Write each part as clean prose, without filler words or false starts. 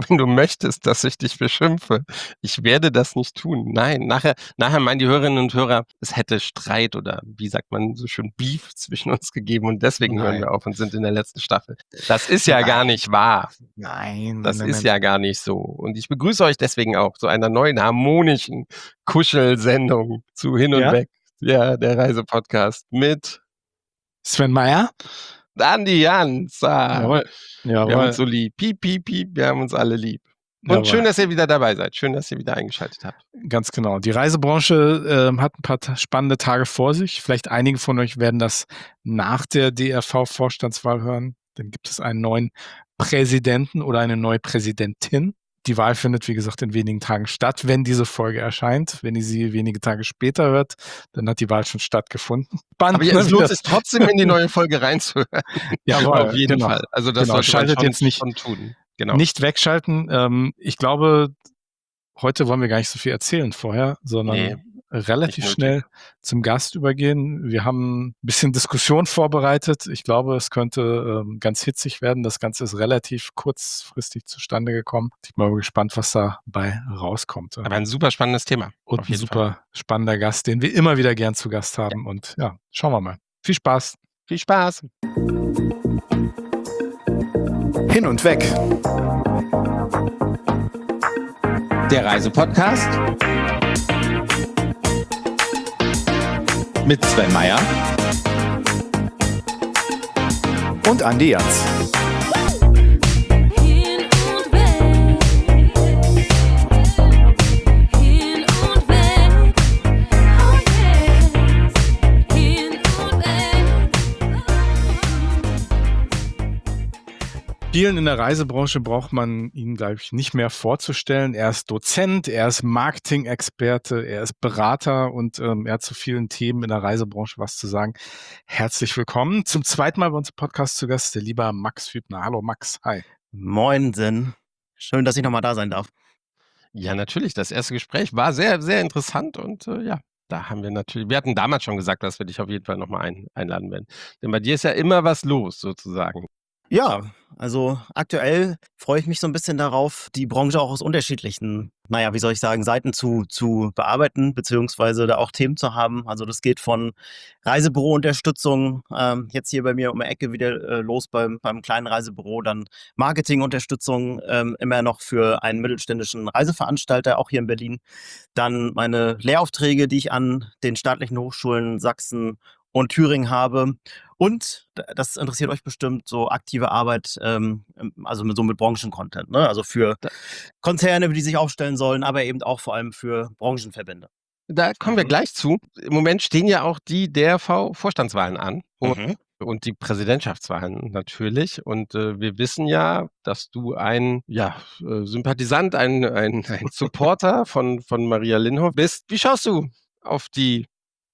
wenn du möchtest, dass ich dich beschimpfe. Ich werde das nicht tun. Nein, nachher meinen die Hörerinnen und Hörer, es hätte Streit oder wie sagt man so schön, Beef zwischen uns gegeben und deswegen hören wir Nein. auf und sind in der letzten Staffel. Das ist ja gar nicht wahr. Nein, Das ist ja gar nicht so. Und ich begrüße euch deswegen auch zu einer neuen harmonischen Kuschelsendung zu Hin und Ja? Weg. Ja, der Reisepodcast mit Sven Meyer? Andi Jans. Jawohl. Wir haben uns Jawohl. so lieb. Piep, piep, piep. Wir haben uns alle lieb. Und Jawohl. schön, dass ihr wieder dabei seid. Schön, dass ihr wieder eingeschaltet habt. Ganz genau. Die Reisebranche hat ein paar spannende Tage vor sich. Vielleicht einige von euch werden das nach der DRV-Vorstandswahl hören. Dann gibt es einen neuen Präsidenten oder eine neue Präsidentin. Die Wahl findet, wie gesagt, in wenigen Tagen statt, wenn diese Folge erscheint. Wenn ihr sie wenige Tage später hört, dann hat die Wahl schon stattgefunden. Aber es lohnt sich trotzdem, in die neue Folge reinzuhören. Jawohl, auf jeden Fall. Also das sollte schaltet man jetzt nicht, schon tun. Genau. Nicht wegschalten. Ich glaube, heute wollen wir gar nicht so viel erzählen vorher, sondern relativ schnell zum Gast übergehen. Wir haben ein bisschen Diskussion vorbereitet. Ich glaube, es könnte ganz hitzig werden. Das Ganze ist relativ kurzfristig zustande gekommen. Ich bin mal gespannt, was dabei rauskommt. Aber ein super spannendes Thema. Und ein super spannender Gast, den wir immer wieder gern zu Gast haben. Ja. Und ja, schauen wir mal. Viel Spaß. Viel Spaß. Hin und weg. Der Reisepodcast mit Sven Meyer und Andi Jans. Vielen in der Reisebranche braucht man ihn, glaube ich, nicht mehr vorzustellen. Er ist Dozent, er ist Marketing-Experte, er ist Berater und er hat zu vielen Themen in der Reisebranche was zu sagen. Herzlich willkommen. Zum zweiten Mal bei uns im Podcast zu Gast der lieber Max Hübner. Hallo Max, hi. Moin Sven. Schön, dass ich nochmal da sein darf. Ja, natürlich. Das erste Gespräch war sehr, sehr interessant und ja, da haben wir natürlich, wir hatten damals schon gesagt, dass wir dich auf jeden Fall nochmal einladen werden. Denn bei dir ist ja immer was los, sozusagen. Ja, also aktuell freue ich mich so ein bisschen darauf, die Branche auch aus unterschiedlichen, wie soll ich sagen, Seiten zu bearbeiten, beziehungsweise da auch Themen zu haben. Also das geht von Reisebüro-Unterstützung, jetzt hier bei mir um die Ecke wieder los beim kleinen Reisebüro, dann Marketing-Unterstützung, immer noch für einen mittelständischen Reiseveranstalter, auch hier in Berlin. Dann meine Lehraufträge, die ich an den staatlichen Hochschulen Sachsen und Thüringen habe. Und, das interessiert euch bestimmt, so aktive Arbeit, also mit Branchen-Content, ne? Also für Konzerne, die sich aufstellen sollen, aber eben auch vor allem für Branchenverbände. Da kommen wir gleich zu. Im Moment stehen ja auch die DRV-Vorstandswahlen an und die Präsidentschaftswahlen natürlich. Und wir wissen ja, dass du ein Sympathisant, ein Supporter von Maria Linhoff bist. Wie schaust du auf die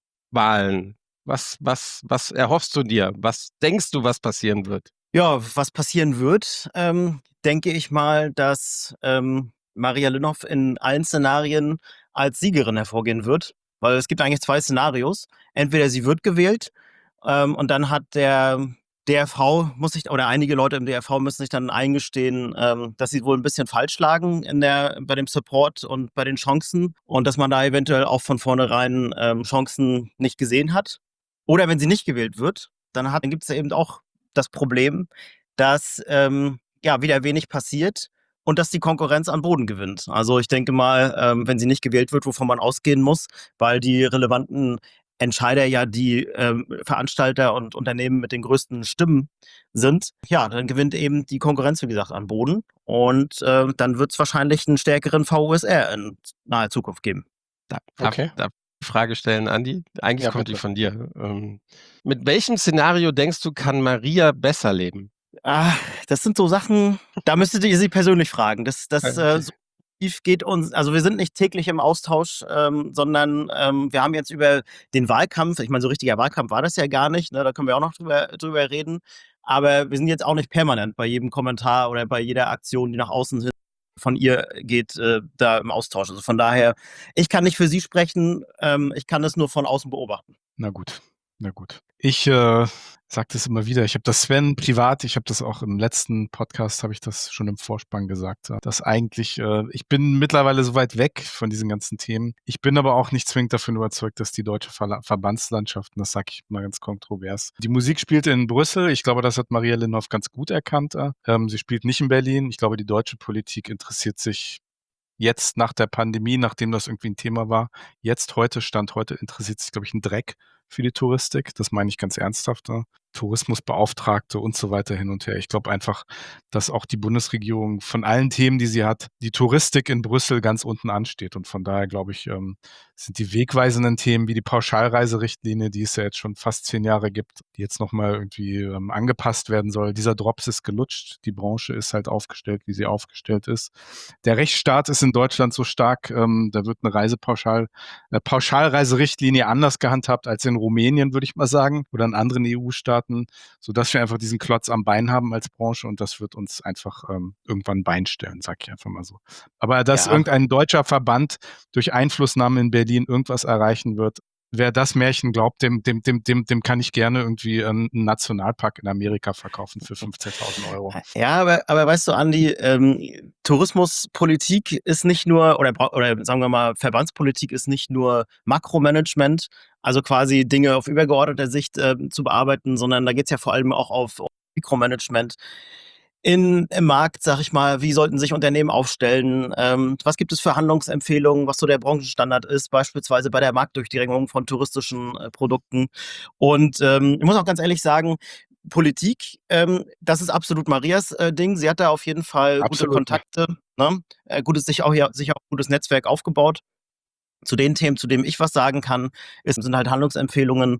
Wahlen? Was erhoffst du dir? Was denkst du, was passieren wird? Ja, was passieren wird, denke ich mal, dass Maria Linhoff in allen Szenarien als Siegerin hervorgehen wird. Weil es gibt eigentlich 2 Szenarios. Entweder sie wird gewählt und dann hat der DRV oder einige Leute im DRV müssen sich dann eingestehen, dass sie wohl ein bisschen falsch lagen bei dem Support und bei den Chancen und dass man da eventuell auch von vornherein Chancen nicht gesehen hat. Oder wenn sie nicht gewählt wird, dann gibt es ja eben auch das Problem, dass wieder wenig passiert und dass die Konkurrenz an Boden gewinnt. Also ich denke mal, wenn sie nicht gewählt wird, wovon man ausgehen muss, weil die relevanten Entscheider ja die Veranstalter und Unternehmen mit den größten Stimmen sind, ja, dann gewinnt eben die Konkurrenz, wie gesagt, an Boden. Und dann wird es wahrscheinlich einen stärkeren VUSR in naher Zukunft geben. Darf ich Frage stellen, Andi? Eigentlich kommt die von dir. Mit welchem Szenario denkst du, kann Maria besser leben? Das sind so Sachen, da müsstet ihr sie persönlich fragen. Das so tief geht uns, also wir sind nicht täglich im Austausch, sondern wir haben jetzt über den Wahlkampf, ich meine, so richtiger Wahlkampf war das ja gar nicht, ne? Da können wir auch noch drüber reden. Aber wir sind jetzt auch nicht permanent bei jedem Kommentar oder bei jeder Aktion, die nach außen hin von ihr geht, da im Austausch. Also von daher, ich kann nicht für sie sprechen, ich kann es nur von außen beobachten. Na gut. Na gut. Ich sage das immer wieder. Ich habe das Sven privat, ich habe das auch im letzten Podcast, habe ich das schon im Vorspann gesagt, dass eigentlich, ich bin mittlerweile so weit weg von diesen ganzen Themen. Ich bin aber auch nicht zwingend davon überzeugt, dass die deutsche Verbandslandschaft, und das sage ich mal ganz kontrovers, die Musik spielt in Brüssel. Ich glaube, das hat Maria Linhoff ganz gut erkannt. Sie spielt nicht in Berlin. Ich glaube, die deutsche Politik interessiert sich jetzt nach der Pandemie, nachdem das irgendwie ein Thema war, Stand heute interessiert sich, glaube ich, ein Dreck für die Touristik. Das meine ich ganz ernsthaft. Tourismusbeauftragte und so weiter hin und her. Ich glaube einfach, dass auch die Bundesregierung von allen Themen, die sie hat, die Touristik in Brüssel ganz unten ansteht. Und von daher, glaube ich, sind die wegweisenden Themen wie die Pauschalreiserichtlinie, die es ja jetzt schon fast 10 Jahre gibt, die jetzt nochmal irgendwie angepasst werden soll. Dieser Drops ist gelutscht. Die Branche ist halt aufgestellt, wie sie aufgestellt ist. Der Rechtsstaat ist in Deutschland so stark, da wird eine Pauschalreiserichtlinie anders gehandhabt als in Rumänien, würde ich mal sagen, oder in anderen EU-Staaten, sodass wir einfach diesen Klotz am Bein haben als Branche und das wird uns einfach irgendwann ein Bein stellen, sag ich einfach mal so. Aber dass Ja. irgendein deutscher Verband durch Einflussnahme in Berlin irgendwas erreichen wird, wer das Märchen glaubt, dem kann ich gerne irgendwie einen Nationalpark in Amerika verkaufen für 15.000 Euro. Ja, aber weißt du, Andi, Tourismuspolitik ist nicht nur, oder sagen wir mal, Verbandspolitik ist nicht nur Makromanagement, also quasi Dinge auf übergeordneter Sicht zu bearbeiten, sondern da geht's ja vor allem auch auf Mikromanagement. Im Markt, sag ich mal, wie sollten sich Unternehmen aufstellen? Was gibt es für Handlungsempfehlungen, was so der Branchenstandard ist, beispielsweise bei der Marktdurchdringung von touristischen Produkten? Und ich muss auch ganz ehrlich sagen, Politik, das ist absolut Marias Ding. Sie hat da auf jeden Fall gute Absolut. Kontakte, ne? Sich auch gutes Netzwerk aufgebaut. Zu den Themen, zu denen ich was sagen kann, sind halt Handlungsempfehlungen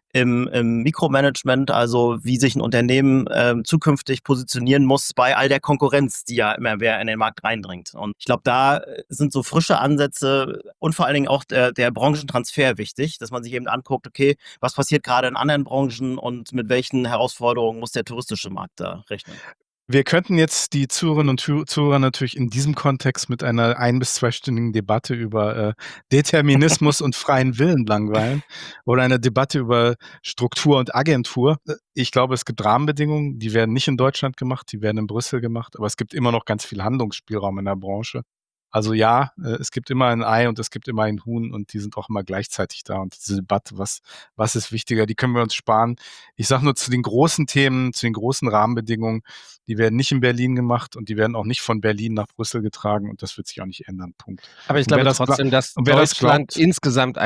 im Mikromanagement, also wie sich ein Unternehmen zukünftig positionieren muss bei all der Konkurrenz, die ja immer mehr in den Markt reindringt. Und ich glaube, da sind so frische Ansätze und vor allen Dingen auch der Branchentransfer wichtig, dass man sich eben anguckt, okay, was passiert gerade in anderen Branchen und mit welchen Herausforderungen muss der touristische Markt da rechnen. Wir könnten jetzt die Zuhörerinnen und Zuhörer natürlich in diesem Kontext mit einer 1- bis 2-stündigen Debatte über Determinismus und freien Willen langweilen oder eine Debatte über Struktur und Agentur. Ich glaube, es gibt Rahmenbedingungen, die werden nicht in Deutschland gemacht, die werden in Brüssel gemacht, aber es gibt immer noch ganz viel Handlungsspielraum in der Branche. Also ja, es gibt immer ein Ei und es gibt immer ein Huhn und die sind auch immer gleichzeitig da. Und diese Debatte, was ist wichtiger, die können wir uns sparen. Ich sage nur zu den großen Themen, zu den großen Rahmenbedingungen, die werden nicht in Berlin gemacht und die werden auch nicht von Berlin nach Brüssel getragen und das wird sich auch nicht ändern. Punkt. Aber ich Und wer glaube das trotzdem, dass und wer das Deutschland glaubt- insgesamt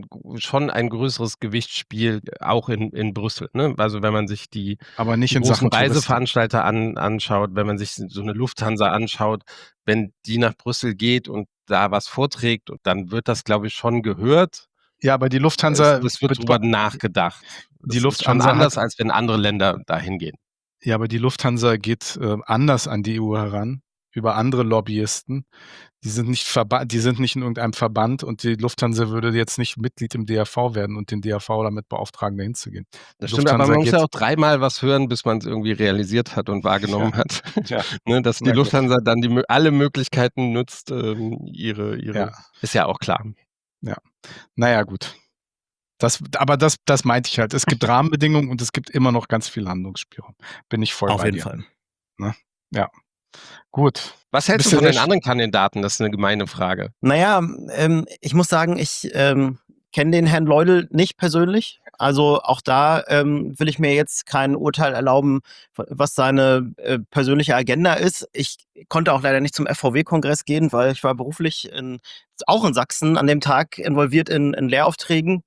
schon ein größeres Gewicht spielt, auch in Brüssel, ne? Also, wenn man sich die aber nicht in großen Sachen Touristik. Reiseveranstalter anschaut, wenn man sich so eine Lufthansa anschaut, wenn die nach Brüssel geht und da was vorträgt, dann wird das, glaube ich, schon gehört. Ja, aber die Lufthansa Es wird drüber nachgedacht. Die Das ist schon Lufthansa anders, als wenn andere Länder dahin gehen. Ja, aber die Lufthansa geht anders an die EU heran, über andere Lobbyisten. Die sind nicht in irgendeinem Verband und die Lufthansa würde jetzt nicht Mitglied im DRV werden und den DRV damit beauftragen, dahin zu gehen. Das stimmt, aber man muss ja auch dreimal was hören, bis man es irgendwie realisiert hat und wahrgenommen hat. Ja. Ne, dass die Lufthansa dann alle Möglichkeiten nutzt, ihre ist ja auch klar. Ja. Naja, gut. Das meinte ich halt. Es gibt Rahmenbedingungen und es gibt immer noch ganz viel Handlungsspielraum. Bin ich voll Auf bei jeden dir. Fall. Ne? Ja. Gut. Was hältst Bist du du von den sehr- anderen Kandidaten? Das ist eine gemeine Frage. Naja, ich muss sagen, ich kenne den Herrn Leudl nicht persönlich. Also auch da will ich mir jetzt kein Urteil erlauben, was seine persönliche Agenda ist. Ich konnte auch leider nicht zum FVW-Kongress gehen, weil ich war beruflich auch in Sachsen an dem Tag involviert in Lehraufträgen.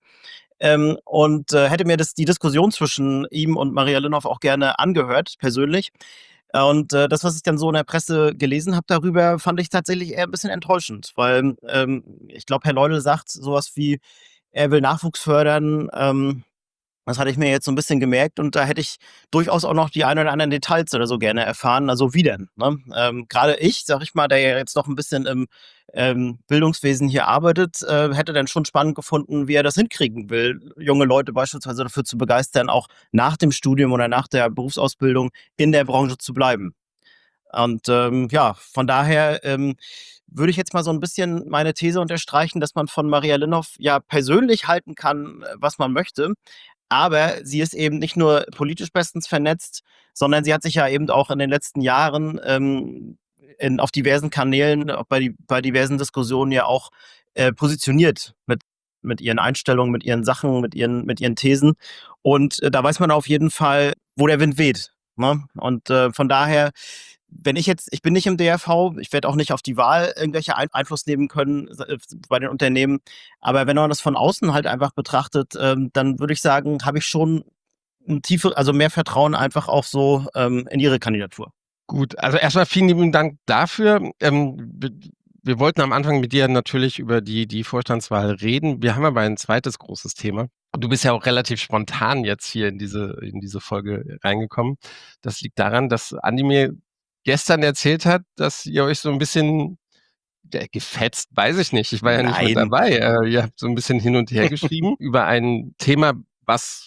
Und hätte mir die Diskussion zwischen ihm und Maria Linhoff auch gerne angehört, persönlich. Und das, was ich dann so in der Presse gelesen habe darüber, fand ich tatsächlich eher ein bisschen enttäuschend, weil ich glaube, Herr Leudl sagt sowas wie, er will Nachwuchs fördern. Das hatte ich mir jetzt so ein bisschen gemerkt und da hätte ich durchaus auch noch die ein oder anderen Details oder so gerne erfahren. Also wie denn? Ne? Gerade ich, sag ich mal, der ja jetzt noch ein bisschen im Bildungswesen hier arbeitet, hätte dann schon spannend gefunden, wie er das hinkriegen will, junge Leute beispielsweise dafür zu begeistern, auch nach dem Studium oder nach der Berufsausbildung in der Branche zu bleiben. Und ja, von daher würde ich jetzt mal so ein bisschen meine These unterstreichen, dass man von Maria Linhoff ja persönlich halten kann, was man möchte. Aber sie ist eben nicht nur politisch bestens vernetzt, sondern sie hat sich ja eben auch in den letzten Jahren auf diversen Kanälen, auch bei diversen Diskussionen ja auch positioniert mit ihren Einstellungen, mit ihren Sachen, mit ihren Thesen. Und da weiß man auf jeden Fall, wo der Wind weht. Ne? Und von daher, ich bin nicht im DRV, ich werde auch nicht auf die Wahl irgendwelche Einfluss nehmen können bei den Unternehmen. Aber wenn man das von außen halt einfach betrachtet, dann würde ich sagen, habe ich schon also mehr Vertrauen einfach auch so in ihre Kandidatur. Gut, also erstmal vielen lieben Dank dafür. Wir wollten am Anfang mit dir natürlich über die Vorstandswahl reden. Wir haben aber ein zweites großes Thema. Du bist ja auch relativ spontan jetzt hier in diese Folge reingekommen. Das liegt daran, dass Andi mir gestern erzählt hat, dass ihr euch so ein bisschen gefetzt, weiß ich nicht. Ich war ja nicht mit Nein. dabei. Ihr habt so ein bisschen hin und her geschrieben über ein Thema, was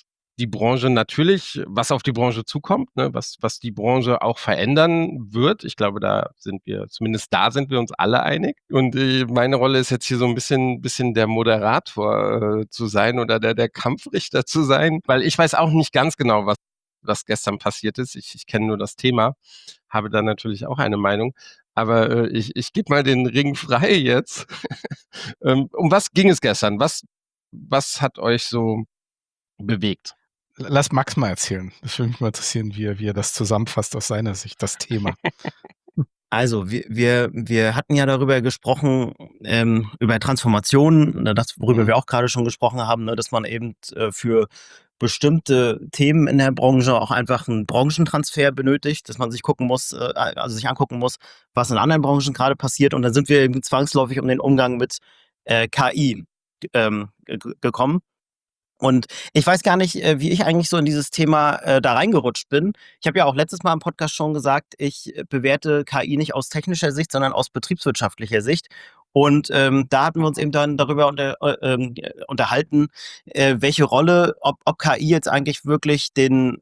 auf die Branche zukommt, ne, was die Branche auch verändern wird. Ich glaube, da sind wir uns alle einig. Und meine Rolle ist jetzt hier so ein bisschen der Moderator zu sein oder der Kampfrichter zu sein, weil ich weiß auch nicht ganz genau, was gestern passiert ist. Ich kenne nur das Thema, habe da natürlich auch eine Meinung. Aber ich gebe mal den Ring frei jetzt. Um was ging es gestern? Was hat euch so bewegt? Lass Max mal erzählen. Das würde mich mal interessieren, wie er das zusammenfasst aus seiner Sicht, das Thema. Also wir hatten ja darüber gesprochen, über Transformation, das, worüber wir auch gerade schon gesprochen haben, ne, dass man eben für bestimmte Themen in der Branche auch einfach einen Branchentransfer benötigt, dass man sich sich angucken muss, was in anderen Branchen gerade passiert. Und dann sind wir eben zwangsläufig um den Umgang mit KI gekommen. Und ich weiß gar nicht, wie ich eigentlich so in dieses Thema da reingerutscht bin. Ich habe ja auch letztes Mal im Podcast schon gesagt, ich bewerte KI nicht aus technischer Sicht, sondern aus betriebswirtschaftlicher Sicht. Und da hatten wir uns eben dann darüber unterhalten, welche Rolle, ob KI jetzt eigentlich wirklich den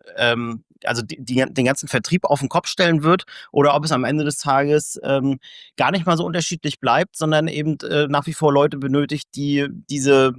ganzen Vertrieb auf den Kopf stellen wird oder ob es am Ende des Tages gar nicht mal so unterschiedlich bleibt, sondern eben nach wie vor Leute benötigt, die diese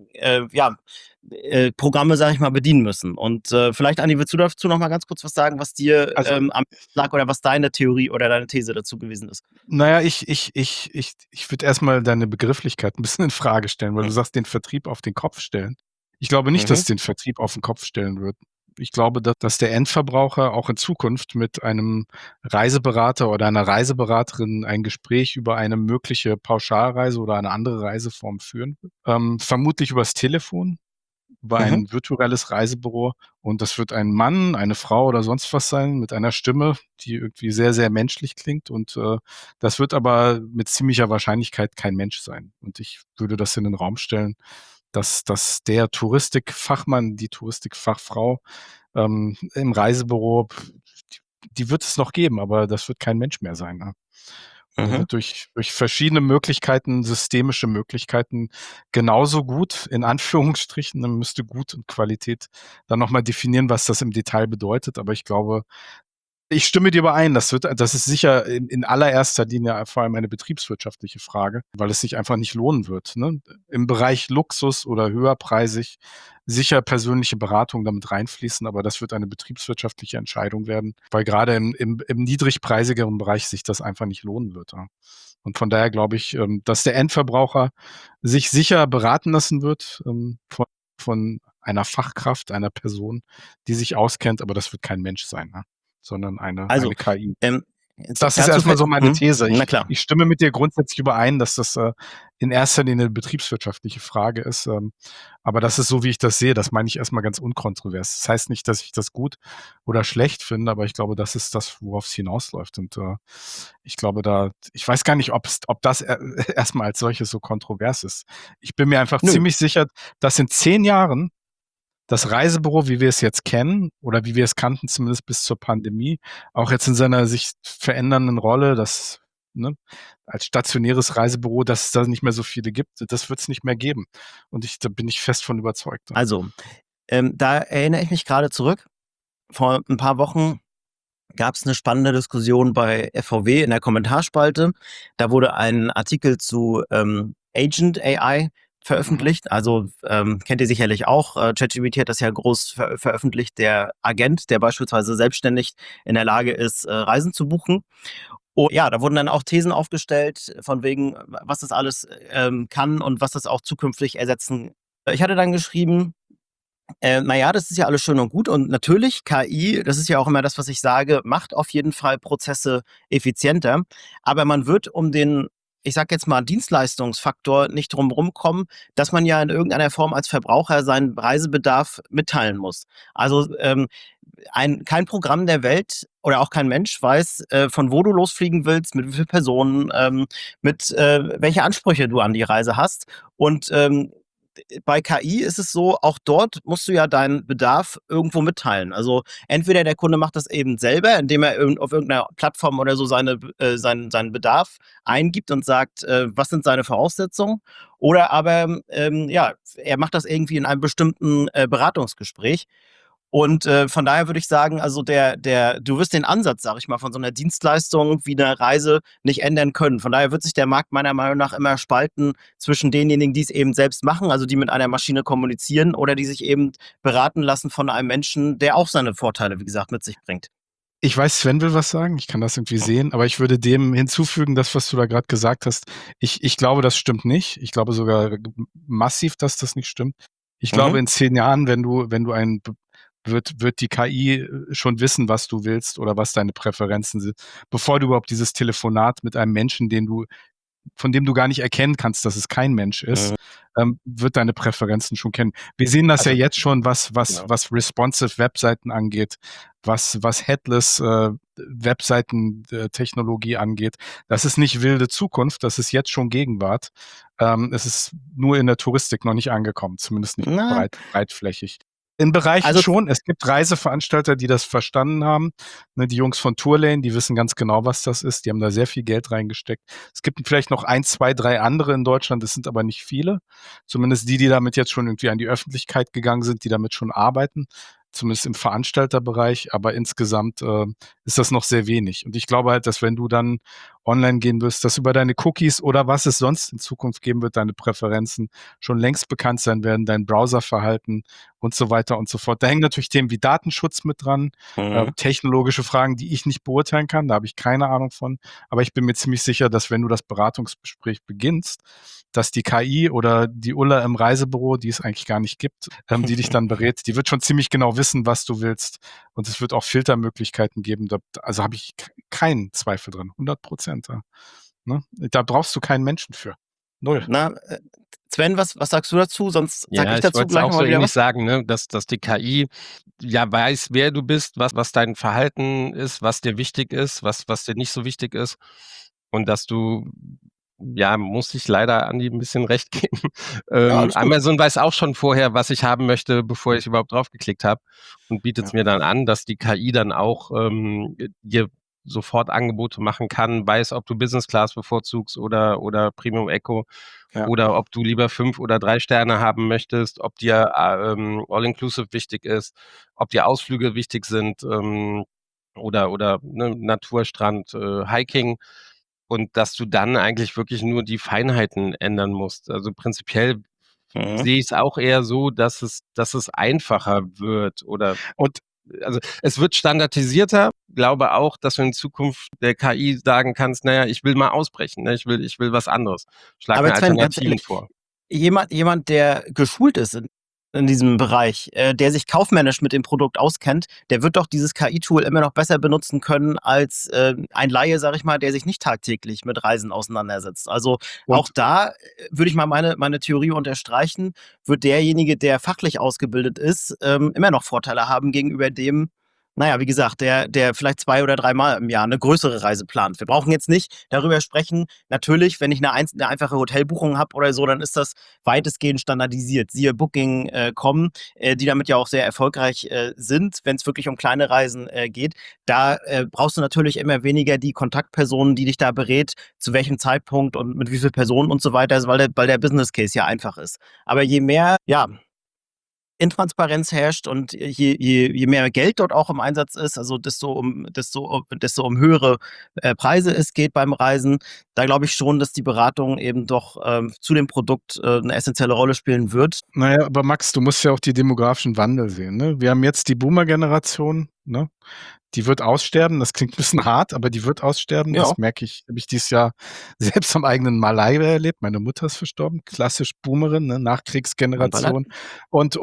Programme, sag ich mal, bedienen müssen. Und vielleicht, Andi, willst du dazu noch mal ganz kurz was sagen, was dir am lag oder was deine Theorie oder deine These dazu gewesen ist? Naja, ich würde erstmal deine Begrifflichkeit ein bisschen in Frage stellen, weil du sagst, den Vertrieb auf den Kopf stellen. Ich glaube nicht, dass es den Vertrieb auf den Kopf stellen wird. Ich glaube, dass der Endverbraucher auch in Zukunft mit einem Reiseberater oder einer Reiseberaterin ein Gespräch über eine mögliche Pauschalreise oder eine andere Reiseform führen wird. Vermutlich übers Telefon, über ein virtuelles Reisebüro. Und das wird ein Mann, eine Frau oder sonst was sein mit einer Stimme, die irgendwie sehr, sehr menschlich klingt. Und das wird aber mit ziemlicher Wahrscheinlichkeit kein Mensch sein. Und ich würde das in den Raum stellen, dass der Touristikfachmann, die Touristikfachfrau im Reisebüro, die wird es noch geben, aber das wird kein Mensch mehr sein. Ne? Und er wird durch verschiedene Möglichkeiten, systemische Möglichkeiten genauso gut, in Anführungsstrichen, dann müsste gut und Qualität dann nochmal definieren, was das im Detail bedeutet. Aber ich glaube, ich stimme dir überein, das ist sicher in allererster Linie vor allem eine betriebswirtschaftliche Frage, weil es sich einfach nicht lohnen wird. Ne? Im Bereich Luxus oder höherpreisig sicher persönliche Beratung damit reinfließen, aber das wird eine betriebswirtschaftliche Entscheidung werden, weil gerade im niedrigpreisigeren Bereich sich das einfach nicht lohnen wird. Ja. Und von daher glaube ich, dass der Endverbraucher sich sicher beraten lassen wird von einer Fachkraft, einer Person, die sich auskennt, aber das wird kein Mensch sein. Ne? Sondern eine KI. Das ist erstmal so meine These. Ich stimme mit dir grundsätzlich überein, dass das in erster Linie eine betriebswirtschaftliche Frage ist. Aber das ist so, wie ich das sehe. Das meine ich erstmal ganz unkontrovers. Das heißt nicht, dass ich das gut oder schlecht finde, aber ich glaube, das ist das, worauf es hinausläuft. Und ich glaube, ich weiß gar nicht, ob das erstmal als solches so kontrovers ist. Ich bin mir einfach ziemlich sicher, dass in 10 Jahren das Reisebüro, wie wir es jetzt kennen oder wie wir es kannten, zumindest bis zur Pandemie, auch jetzt in seiner sich verändernden Rolle, als stationäres Reisebüro, dass es da nicht mehr so viele gibt, das wird es nicht mehr geben. Und da bin ich fest von überzeugt. Also, da erinnere ich mich gerade zurück. Vor ein paar Wochen gab es eine spannende Diskussion bei FVW in der Kommentarspalte. Da wurde ein Artikel zu Agent AI veröffentlicht. Also kennt ihr sicherlich auch. ChatGPT hat das ja groß veröffentlicht. Der Agent, der beispielsweise selbstständig in der Lage ist, Reisen zu buchen. Und ja, da wurden dann auch Thesen aufgestellt, von wegen, was das alles kann und was das auch zukünftig ersetzen. Ich hatte dann geschrieben, naja, das ist ja alles schön und gut und natürlich, KI, das ist ja auch immer das, was ich sage, macht auf jeden Fall Prozesse effizienter, aber man wird um den, ich sage jetzt mal, Dienstleistungsfaktor nicht drum rumkommen, dass man ja in irgendeiner Form als Verbraucher seinen Reisebedarf mitteilen muss. Also kein Programm der Welt oder auch kein Mensch weiß, von wo du losfliegen willst, mit wie vielen Personen, welche Ansprüche du an die Reise hast. Und bei KI ist es so, auch dort musst du ja deinen Bedarf irgendwo mitteilen. Also entweder der Kunde macht das eben selber, indem er auf irgendeiner Plattform oder so seinen Bedarf eingibt und sagt, was sind seine Voraussetzungen, oder aber ja, er macht das irgendwie in einem bestimmten Beratungsgespräch. Und von daher würde ich sagen, also du wirst den Ansatz, sage ich mal, von so einer Dienstleistung wie einer Reise nicht ändern können. Von daher wird sich der Markt meiner Meinung nach immer spalten zwischen denjenigen, die es eben selbst machen, also die mit einer Maschine kommunizieren, oder die sich eben beraten lassen von einem Menschen, der auch seine Vorteile, wie gesagt, mit sich bringt. Ich weiß, Sven will was sagen, ich kann das irgendwie sehen, aber ich würde dem hinzufügen, das, was du da gerade gesagt hast. Ich glaube, das stimmt nicht. Ich glaube sogar massiv, dass das nicht stimmt. Ich glaube, in 10 Jahren, wenn du wird die KI schon wissen, was du willst oder was deine Präferenzen sind, bevor du überhaupt dieses Telefonat mit einem Menschen, von dem du gar nicht erkennen kannst, dass es kein Mensch ist, wird deine Präferenzen schon kennen. Wir sehen das ja jetzt schon, was responsive Webseiten angeht, was Headless Webseiten-Technologie angeht. Das ist nicht wilde Zukunft, das ist jetzt schon Gegenwart. Es ist nur in der Touristik noch nicht angekommen, zumindest nicht breitflächig. In Bereichen schon. Es gibt Reiseveranstalter, die das verstanden haben. Ne, die Jungs von Tourlane, die wissen ganz genau, was das ist. Die haben da sehr viel Geld reingesteckt. Es gibt vielleicht noch 1, 2, 3 andere in Deutschland. Das sind aber nicht viele. Zumindest die damit jetzt schon irgendwie an die Öffentlichkeit gegangen sind, die damit schon arbeiten. Zumindest im Veranstalterbereich. Aber insgesamt ist das noch sehr wenig. Und ich glaube halt, dass wenn du dann online gehen wirst, dass über deine Cookies oder was es sonst in Zukunft geben wird, deine Präferenzen schon längst bekannt sein werden, dein Browserverhalten und so weiter und so fort. Da hängen natürlich Themen wie Datenschutz mit dran, technologische Fragen, die ich nicht beurteilen kann, da habe ich keine Ahnung von. Aber ich bin mir ziemlich sicher, dass wenn du das Beratungsgespräch beginnst, dass die KI oder die Ulla im Reisebüro, die es eigentlich gar nicht gibt, die dich dann berät, die wird schon ziemlich genau wissen, was du willst. Und es wird auch Filtermöglichkeiten geben. Also habe ich keinen Zweifel drin, 100%. Ne? Da brauchst du keinen Menschen für. Null. Na, Sven, was sagst du dazu? Sonst sag Ja, ich dazu wollte es gleich auch so mal wieder ähnlich was. sagen, ne, dass die KI ja weiß, wer du bist, was dein Verhalten ist, was dir wichtig ist, was dir nicht so wichtig ist. Und dass du, ja, muss ich leider Andi ein bisschen recht geben. Ja, alles gut. Amazon weiß auch schon vorher, was ich haben möchte, bevor ich überhaupt draufgeklickt habe, und bietet es mir dann an, dass die KI dann auch dir sofort Angebote machen kann, weiß, ob du Business Class bevorzugst oder Premium Eco, oder ob du lieber 5 oder 3 Sterne haben möchtest, ob dir All-Inclusive wichtig ist, ob dir Ausflüge wichtig sind, oder ne, Naturstrand, Hiking, und dass du dann eigentlich wirklich nur die Feinheiten ändern musst. Also prinzipiell sehe ich es auch eher so, dass es einfacher wird, also es wird standardisierter. Glaube auch, dass du in Zukunft der KI sagen kannst, naja, ich will mal ausbrechen, ne? Ich will was anderes. Schlag Aber mir Sven, ganz Alternativen ehrlich, vor. jemand, der geschult ist in diesem Bereich, der sich kaufmännisch mit dem Produkt auskennt, der wird doch dieses KI-Tool immer noch besser benutzen können als ein Laie, sage ich mal, der sich nicht tagtäglich mit Reisen auseinandersetzt. Also auch da würde ich mal meine Theorie unterstreichen, wird derjenige, der fachlich ausgebildet ist, immer noch Vorteile haben gegenüber dem, naja, wie gesagt, der vielleicht 2 oder 3 Mal im Jahr eine größere Reise plant. Wir brauchen jetzt nicht darüber sprechen. Natürlich, wenn ich eine einfache Hotelbuchung habe oder so, dann ist das weitestgehend standardisiert. Siehe Booking.com, die damit ja auch sehr erfolgreich sind, wenn es wirklich um kleine Reisen geht. Da brauchst du natürlich immer weniger die Kontaktpersonen, die dich da berät, zu welchem Zeitpunkt und mit wie vielen Personen und so weiter, weil der Business Case ja einfach ist. Aber je mehr, ja, Intransparenz herrscht und je mehr Geld dort auch im Einsatz ist, also desto um höhere Preise es geht beim Reisen, da glaube ich schon, dass die Beratung eben doch zu dem Produkt eine essentielle Rolle spielen wird. Naja, aber Max, du musst ja auch die demografischen Wandel sehen. Ne? Wir haben jetzt die Boomer-Generation, ne? Die wird aussterben. Das klingt ein bisschen hart, aber die wird aussterben. Ja. Das merke ich, habe ich dieses Jahr selbst am eigenen Leibe erlebt. Meine Mutter ist verstorben, klassisch Boomerin, ne? Nachkriegsgeneration. Und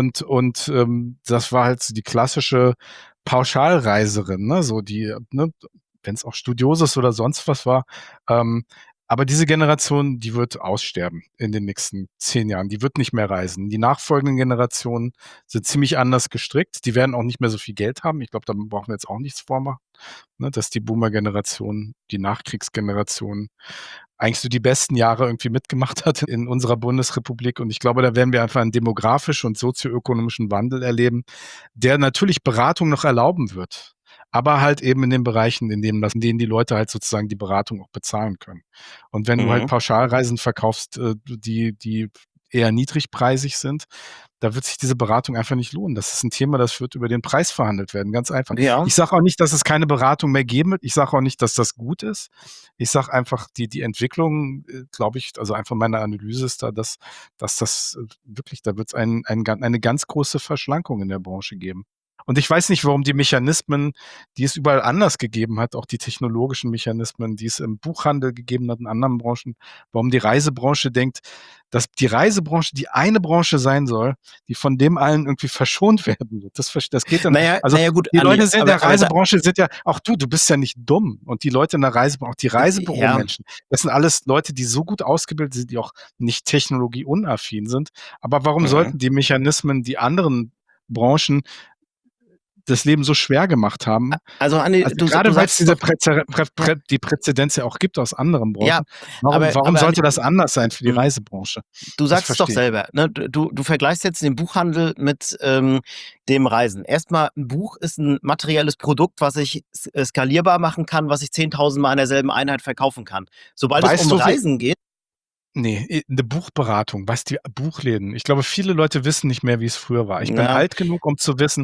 das war halt so die klassische Pauschalreiserin, ne? So die, ne? Wenn es auch Studiosus oder sonst was war. Aber diese Generation, die wird aussterben in den nächsten 10 Jahren. Die wird nicht mehr reisen. Die nachfolgenden Generationen sind ziemlich anders gestrickt. Die werden auch nicht mehr so viel Geld haben. Ich glaube, da brauchen wir jetzt auch nichts vormachen, ne, dass die Boomer-Generation, die Nachkriegsgeneration eigentlich so die besten Jahre irgendwie mitgemacht hat in unserer Bundesrepublik. Und ich glaube, da werden wir einfach einen demografischen und sozioökonomischen Wandel erleben, der natürlich Beratung noch erlauben wird. Aber halt eben in den Bereichen, in denen die Leute halt sozusagen die Beratung auch bezahlen können. Und wenn du halt Pauschalreisen verkaufst, die eher niedrigpreisig sind, da wird sich diese Beratung einfach nicht lohnen. Das ist ein Thema, das wird über den Preis verhandelt werden, ganz einfach. Ja. Ich sage auch nicht, dass es keine Beratung mehr geben wird. Ich sage auch nicht, dass das gut ist. Ich sage einfach, die Entwicklung, glaube ich, also einfach meine Analyse ist da, dass das wirklich, da wird es eine ganz große Verschlankung in der Branche geben. Und ich weiß nicht, warum die Mechanismen, die es überall anders gegeben hat, auch die technologischen Mechanismen, die es im Buchhandel gegeben hat, in anderen Branchen, warum die Reisebranche denkt, dass die Reisebranche die eine Branche sein soll, die von dem allen irgendwie verschont werden wird. Das geht dann. Gut, die Leute Andi, in der Reisebranche sind ja, auch du bist ja nicht dumm. Und die Leute in der Reisebranche, auch die Reisebüromenschen, das sind alles Leute, die so gut ausgebildet sind, die auch nicht technologieunaffin sind. Aber warum sollten die Mechanismen, die anderen Branchen das Leben so schwer gemacht haben? Also Andi, gerade weil es diese die Präzedenz ja auch gibt aus anderen Branchen. Ja, warum sollte das anders sein für die Reisebranche? Du sagst es doch selber, ne? Du vergleichst jetzt den Buchhandel mit dem Reisen. Erstmal, ein Buch ist ein materielles Produkt, was ich skalierbar machen kann, was ich 10.000 Mal in derselben Einheit verkaufen kann. Sobald es um Reisen geht. Nee, eine Buchberatung, was die Buchläden. Ich glaube, viele Leute wissen nicht mehr, wie es früher war. Ich bin alt genug, um zu wissen,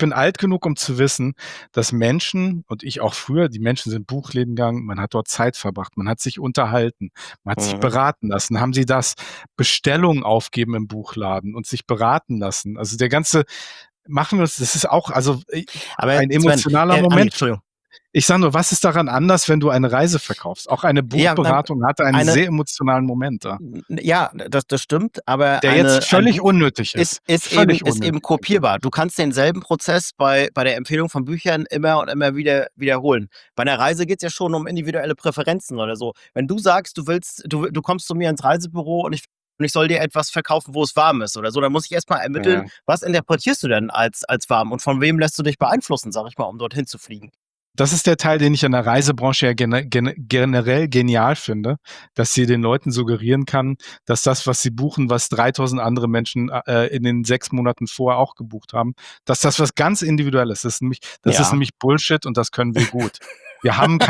dass Menschen, und ich auch früher, die Menschen sind Buchläden gegangen, man hat dort Zeit verbracht, man hat sich unterhalten, man hat sich beraten lassen. Haben sie das Bestellungen aufgeben im Buchladen und sich beraten lassen? Also der ganze, das ist auch, also ein emotionaler Moment. Entschuldigung. Ich sage nur, was ist daran anders, wenn du eine Reise verkaufst? Auch eine Buchberatung hatte einen sehr emotionalen Moment da. Ja, das stimmt, aber der jetzt völlig unnötig ist. Ist eben kopierbar. Du kannst denselben Prozess bei der Empfehlung von Büchern immer und immer wieder wiederholen. Bei einer Reise geht es ja schon um individuelle Präferenzen oder so. Wenn du sagst, du kommst zu mir ins Reisebüro und ich soll dir etwas verkaufen, wo es warm ist oder so, dann muss ich erstmal ermitteln, was interpretierst du denn als warm und von wem lässt du dich beeinflussen, sag ich mal, um dorthin zu fliegen. Das ist der Teil, den ich an der Reisebranche ja generell genial finde, dass sie den Leuten suggerieren kann, dass das, was sie buchen, was 3.000 andere Menschen in den 6 Monaten vorher auch gebucht haben, dass das was ganz Individuelles ist. Das ist nämlich Bullshit und das können wir gut. Wir haben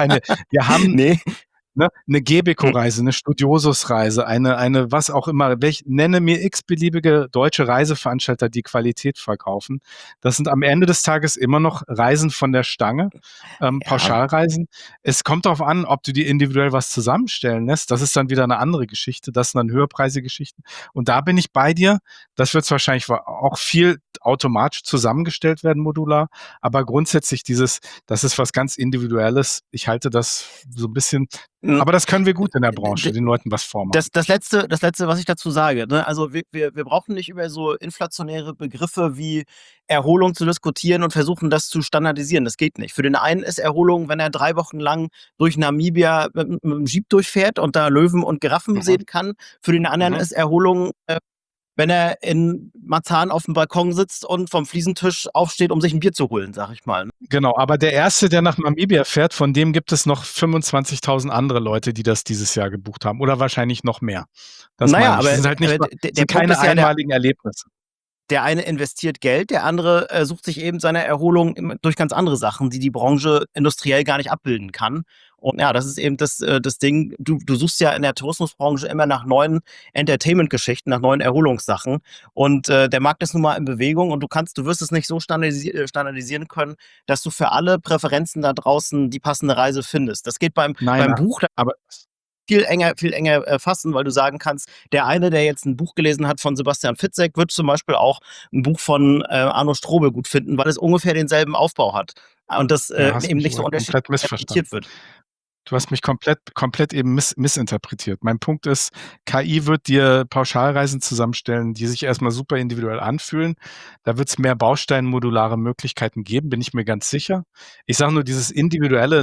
eine Gebeco-Reise, eine Studiosus-Reise, eine was auch immer. Nenne mir x-beliebige deutsche Reiseveranstalter, die Qualität verkaufen. Das sind am Ende des Tages immer noch Reisen von der Stange, Pauschalreisen. Es kommt darauf an, ob du dir individuell was zusammenstellen lässt. Das ist dann wieder eine andere Geschichte. Das sind dann höherpreisige Geschichten. Und da bin ich bei dir. Das wird wahrscheinlich auch viel automatisch zusammengestellt werden, modular. Aber grundsätzlich das ist was ganz Individuelles. Ich halte das so ein bisschen. Aber das können wir gut in der Branche, den Leuten was vormachen. Das Letzte, was ich dazu sage, ne? Also wir brauchen nicht über so inflationäre Begriffe wie Erholung zu diskutieren und versuchen, das zu standardisieren. Das geht nicht. Für den einen ist Erholung, wenn er 3 Wochen lang durch Namibia mit einem Jeep durchfährt und da Löwen und Giraffen sehen kann. Für den anderen ist Erholung, wenn er in Marzahn auf dem Balkon sitzt und vom Fliesentisch aufsteht, um sich ein Bier zu holen, sag ich mal. Genau, aber der Erste, der nach Namibia fährt, von dem gibt es noch 25.000 andere Leute, die das dieses Jahr gebucht haben. Oder wahrscheinlich noch mehr. Das aber sind halt nicht keine einmaligen Erlebnisse. Der eine investiert Geld, der andere sucht sich eben seine Erholung durch ganz andere Sachen, die Branche industriell gar nicht abbilden kann. Und ja, das ist eben das Ding. Du suchst ja in der Tourismusbranche immer nach neuen Entertainment-Geschichten, nach neuen Erholungssachen. Und der Markt ist nun mal in Bewegung und du wirst es nicht so standardisieren können, dass du für alle Präferenzen da draußen die passende Reise findest. Das geht beim Buch aber viel enger fassen, weil du sagen kannst, der eine, der jetzt ein Buch gelesen hat von Sebastian Fitzek, wird zum Beispiel auch ein Buch von Arno Strobel gut finden, weil es ungefähr denselben Aufbau hat. Und das eben nicht so unterschiedlich interpretiert wird. Du hast mich komplett eben missinterpretiert. Mein Punkt ist, KI wird dir Pauschalreisen zusammenstellen, die sich erstmal super individuell anfühlen. Da wird es mehr bausteinmodulare Möglichkeiten geben, bin ich mir ganz sicher. Ich sage nur, dieses individuelle,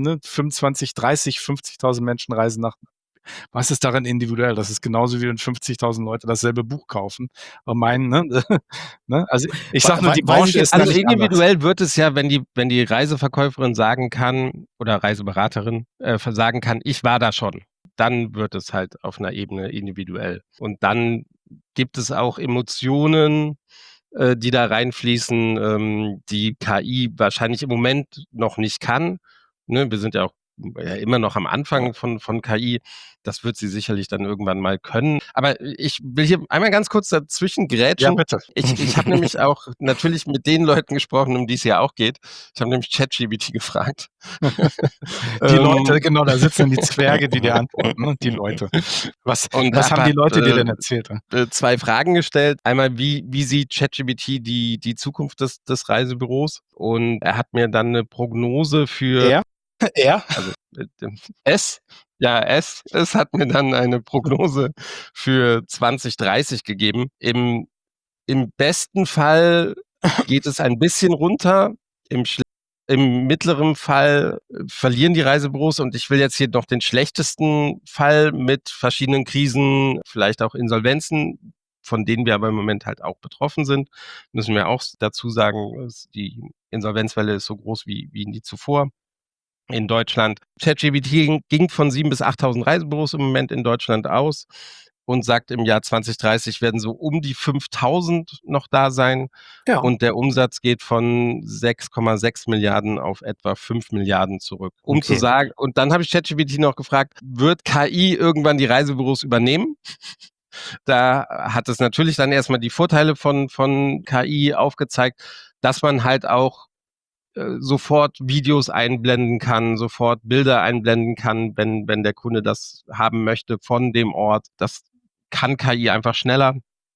25, 30, 50.000 Menschen reisen nach. Was ist daran individuell? Das ist genauso wie wenn 50.000 Leute dasselbe Buch kaufen. Und meinen, Also ich sage nur, die Branche ist also individuell wird es ja, wenn die Reiseverkäuferin sagen kann oder Reiseberaterin sagen kann, ich war da schon, dann wird es halt auf einer Ebene individuell. Und dann gibt es auch Emotionen, die da reinfließen, die KI wahrscheinlich im Moment noch nicht kann. Ne? Wir sind ja auch immer noch am Anfang von KI. Das wird sie sicherlich dann irgendwann mal können. Aber ich will hier einmal ganz kurz dazwischen grätschen. Ja, bitte. Ich habe nämlich auch natürlich mit den Leuten gesprochen, um die es ja auch geht. Ich habe nämlich ChatGPT gefragt. Die Leute, genau, da sitzen die Zwerge, die dir antworten, ne? Die Leute. Was haben die Leute dir denn erzählt? 2 Fragen gestellt. Einmal, wie sieht ChatGPT die Zukunft des Reisebüros? Und er hat mir dann eine Prognose für... Er? Also es hat mir dann eine Prognose für 2030 gegeben. Im besten Fall geht es ein bisschen runter, im mittleren Fall verlieren die Reisebüros, und ich will jetzt hier noch den schlechtesten Fall mit verschiedenen Krisen, vielleicht auch Insolvenzen, von denen wir aber im Moment halt auch betroffen sind, müssen wir auch dazu sagen, die Insolvenzwelle ist so groß wie nie zuvor in Deutschland. ChatGPT ging von 7.000 bis 8.000 Reisebüros im Moment in Deutschland aus und sagt, im Jahr 2030 werden so um die 5.000 noch da sein. Ja. Und der Umsatz geht von 6,6 Milliarden auf etwa 5 Milliarden zurück. Um zu sagen, und dann habe ich ChatGPT noch gefragt, wird KI irgendwann die Reisebüros übernehmen? Da hat es natürlich dann erstmal die Vorteile von KI aufgezeigt, dass man halt auch sofort Videos einblenden kann, sofort Bilder einblenden kann, wenn der Kunde das haben möchte von dem Ort. Das kann KI einfach schneller.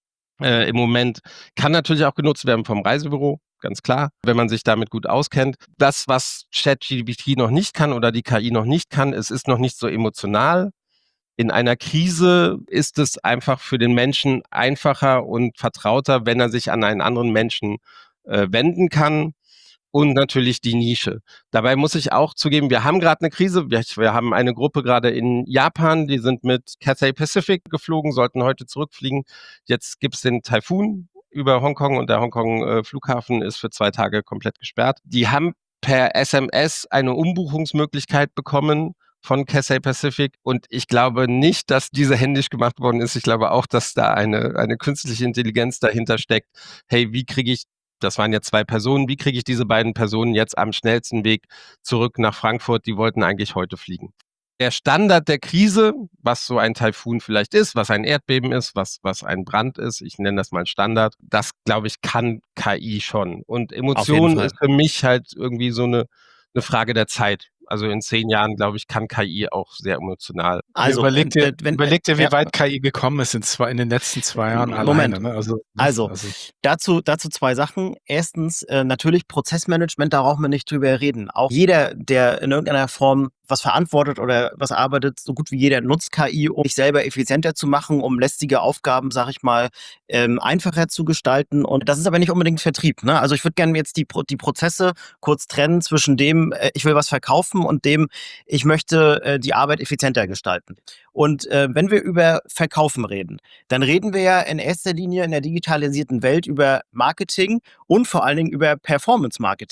Im Moment kann natürlich auch genutzt werden vom Reisebüro, ganz klar, wenn man sich damit gut auskennt. Das, was ChatGPT noch nicht kann oder die KI noch nicht kann, es ist noch nicht so emotional. In einer Krise ist es einfach für den Menschen einfacher und vertrauter, wenn er sich an einen anderen Menschen wenden kann. Und natürlich die Nische. Dabei muss ich auch zugeben, wir haben gerade eine Krise. Wir haben eine Gruppe gerade in Japan, die sind mit Cathay Pacific geflogen, sollten heute zurückfliegen. Jetzt gibt's den Taifun über Hongkong und der Hongkong-Flughafen ist für 2 Tage komplett gesperrt. Die haben per SMS eine Umbuchungsmöglichkeit bekommen von Cathay Pacific, und ich glaube nicht, dass diese händisch gemacht worden ist. Ich glaube auch, dass da eine künstliche Intelligenz dahinter steckt. Hey, wie kriege ich, das waren ja 2 Personen, wie kriege ich diese beiden Personen jetzt am schnellsten Weg zurück nach Frankfurt? Die wollten eigentlich heute fliegen. Der Standard der Krise, was so ein Taifun vielleicht ist, was ein Erdbeben ist, was ein Brand ist, ich nenne das mal Standard, das, glaube ich, kann KI schon. Und Emotionen ist für mich halt irgendwie so eine Frage der Zeit. Also in 10 Jahren, glaube ich, kann KI auch sehr emotional. Also überleg dir, wie weit KI gekommen ist in den letzten 2 Jahren Moment. alleine. Ne? Also dazu 2 Sachen. Erstens, natürlich Prozessmanagement, da brauchen wir nicht drüber reden. Auch jeder, der in irgendeiner Form was verantwortet oder was arbeitet, so gut wie jeder nutzt KI, um sich selber effizienter zu machen, um lästige Aufgaben, sag ich mal, einfacher zu gestalten. Und das ist aber nicht unbedingt Vertrieb. Ne? Also ich würde gerne jetzt die Prozesse kurz trennen zwischen dem, ich will was verkaufen, und dem, ich möchte die Arbeit effizienter gestalten. Und wenn wir über Verkaufen reden, dann reden wir ja in erster Linie in der digitalisierten Welt über Marketing und vor allen Dingen über Performance-Marketing.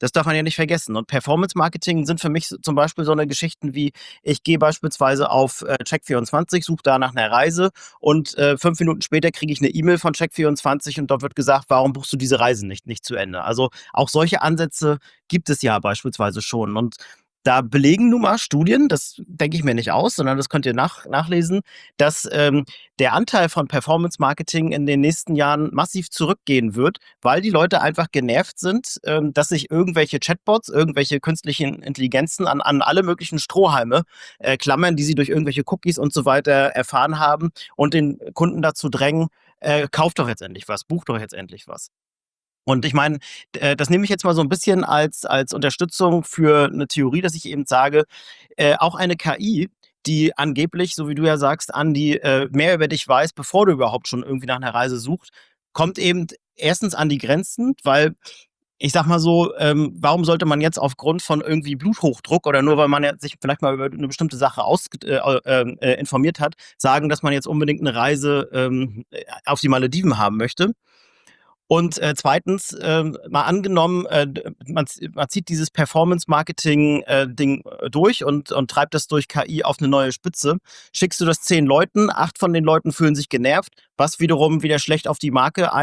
Das darf man ja nicht vergessen. Und Performance-Marketing sind für mich zum Beispiel so eine Geschichten wie, ich gehe beispielsweise auf Check24, suche da nach einer Reise und 5 Minuten später kriege ich eine E-Mail von Check24 und dort wird gesagt, warum buchst du diese Reise nicht zu Ende? Also auch solche Ansätze gibt es ja beispielsweise schon. Und da belegen nun mal Studien, das denke ich mir nicht aus, sondern das könnt ihr nachlesen, dass der Anteil von Performance-Marketing in den nächsten Jahren massiv zurückgehen wird, weil die Leute einfach genervt sind, dass sich irgendwelche Chatbots, irgendwelche künstlichen Intelligenzen an alle möglichen Strohhalme klammern, die sie durch irgendwelche Cookies und so weiter erfahren haben und den Kunden dazu drängen, kauft doch jetzt endlich was, bucht doch jetzt endlich was. Und ich meine, das nehme ich jetzt mal so ein bisschen als Unterstützung für eine Theorie, dass ich eben sage, auch eine KI, die angeblich, so wie du ja sagst, Andi, mehr über dich weiß, bevor du überhaupt schon irgendwie nach einer Reise suchst, kommt eben erstens an die Grenzen, weil ich sag mal so, warum sollte man jetzt aufgrund von irgendwie Bluthochdruck oder nur weil man ja sich vielleicht mal über eine bestimmte Sache informiert hat, sagen, dass man jetzt unbedingt eine Reise auf die Malediven haben möchte? Und zweitens, mal angenommen, man zieht dieses Performance-Marketing-Ding durch und treibt das durch KI auf eine neue Spitze. Schickst du das 10 Leuten, 8 von den Leuten fühlen sich genervt, was wiederum wieder schlecht auf die Marke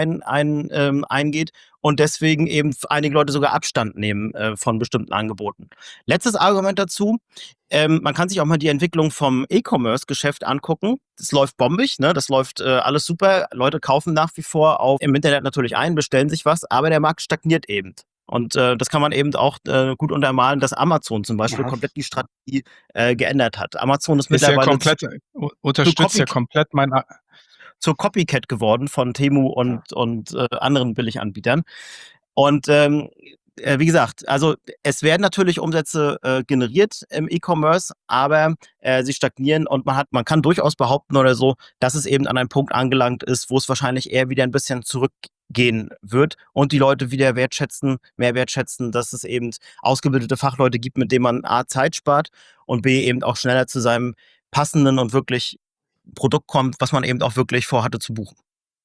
eingeht und deswegen eben einige Leute sogar Abstand nehmen von bestimmten Angeboten. Letztes Argument dazu. Man kann sich auch mal die Entwicklung vom E-Commerce-Geschäft angucken. Das läuft bombig, ne? Das läuft alles super. Leute kaufen nach wie vor im Internet natürlich ein, bestellen sich was, aber der Markt stagniert eben. Und das kann man eben auch gut untermalen, dass Amazon zum Beispiel komplett die Strategie geändert hat. Amazon ist mittlerweile unterstützt ja komplett zur Copycat geworden von Temu und anderen Billiganbietern. Und wie gesagt, also es werden natürlich Umsätze generiert im E-Commerce, aber sie stagnieren und man kann durchaus behaupten oder so, dass es eben an einen Punkt angelangt ist, wo es wahrscheinlich eher wieder ein bisschen zurückgehen wird und die Leute wieder mehr wertschätzen, dass es eben ausgebildete Fachleute gibt, mit denen man A, Zeit spart und B, eben auch schneller zu seinem passenden und wirklich Produkt kommt, was man eben auch wirklich vorhatte zu buchen.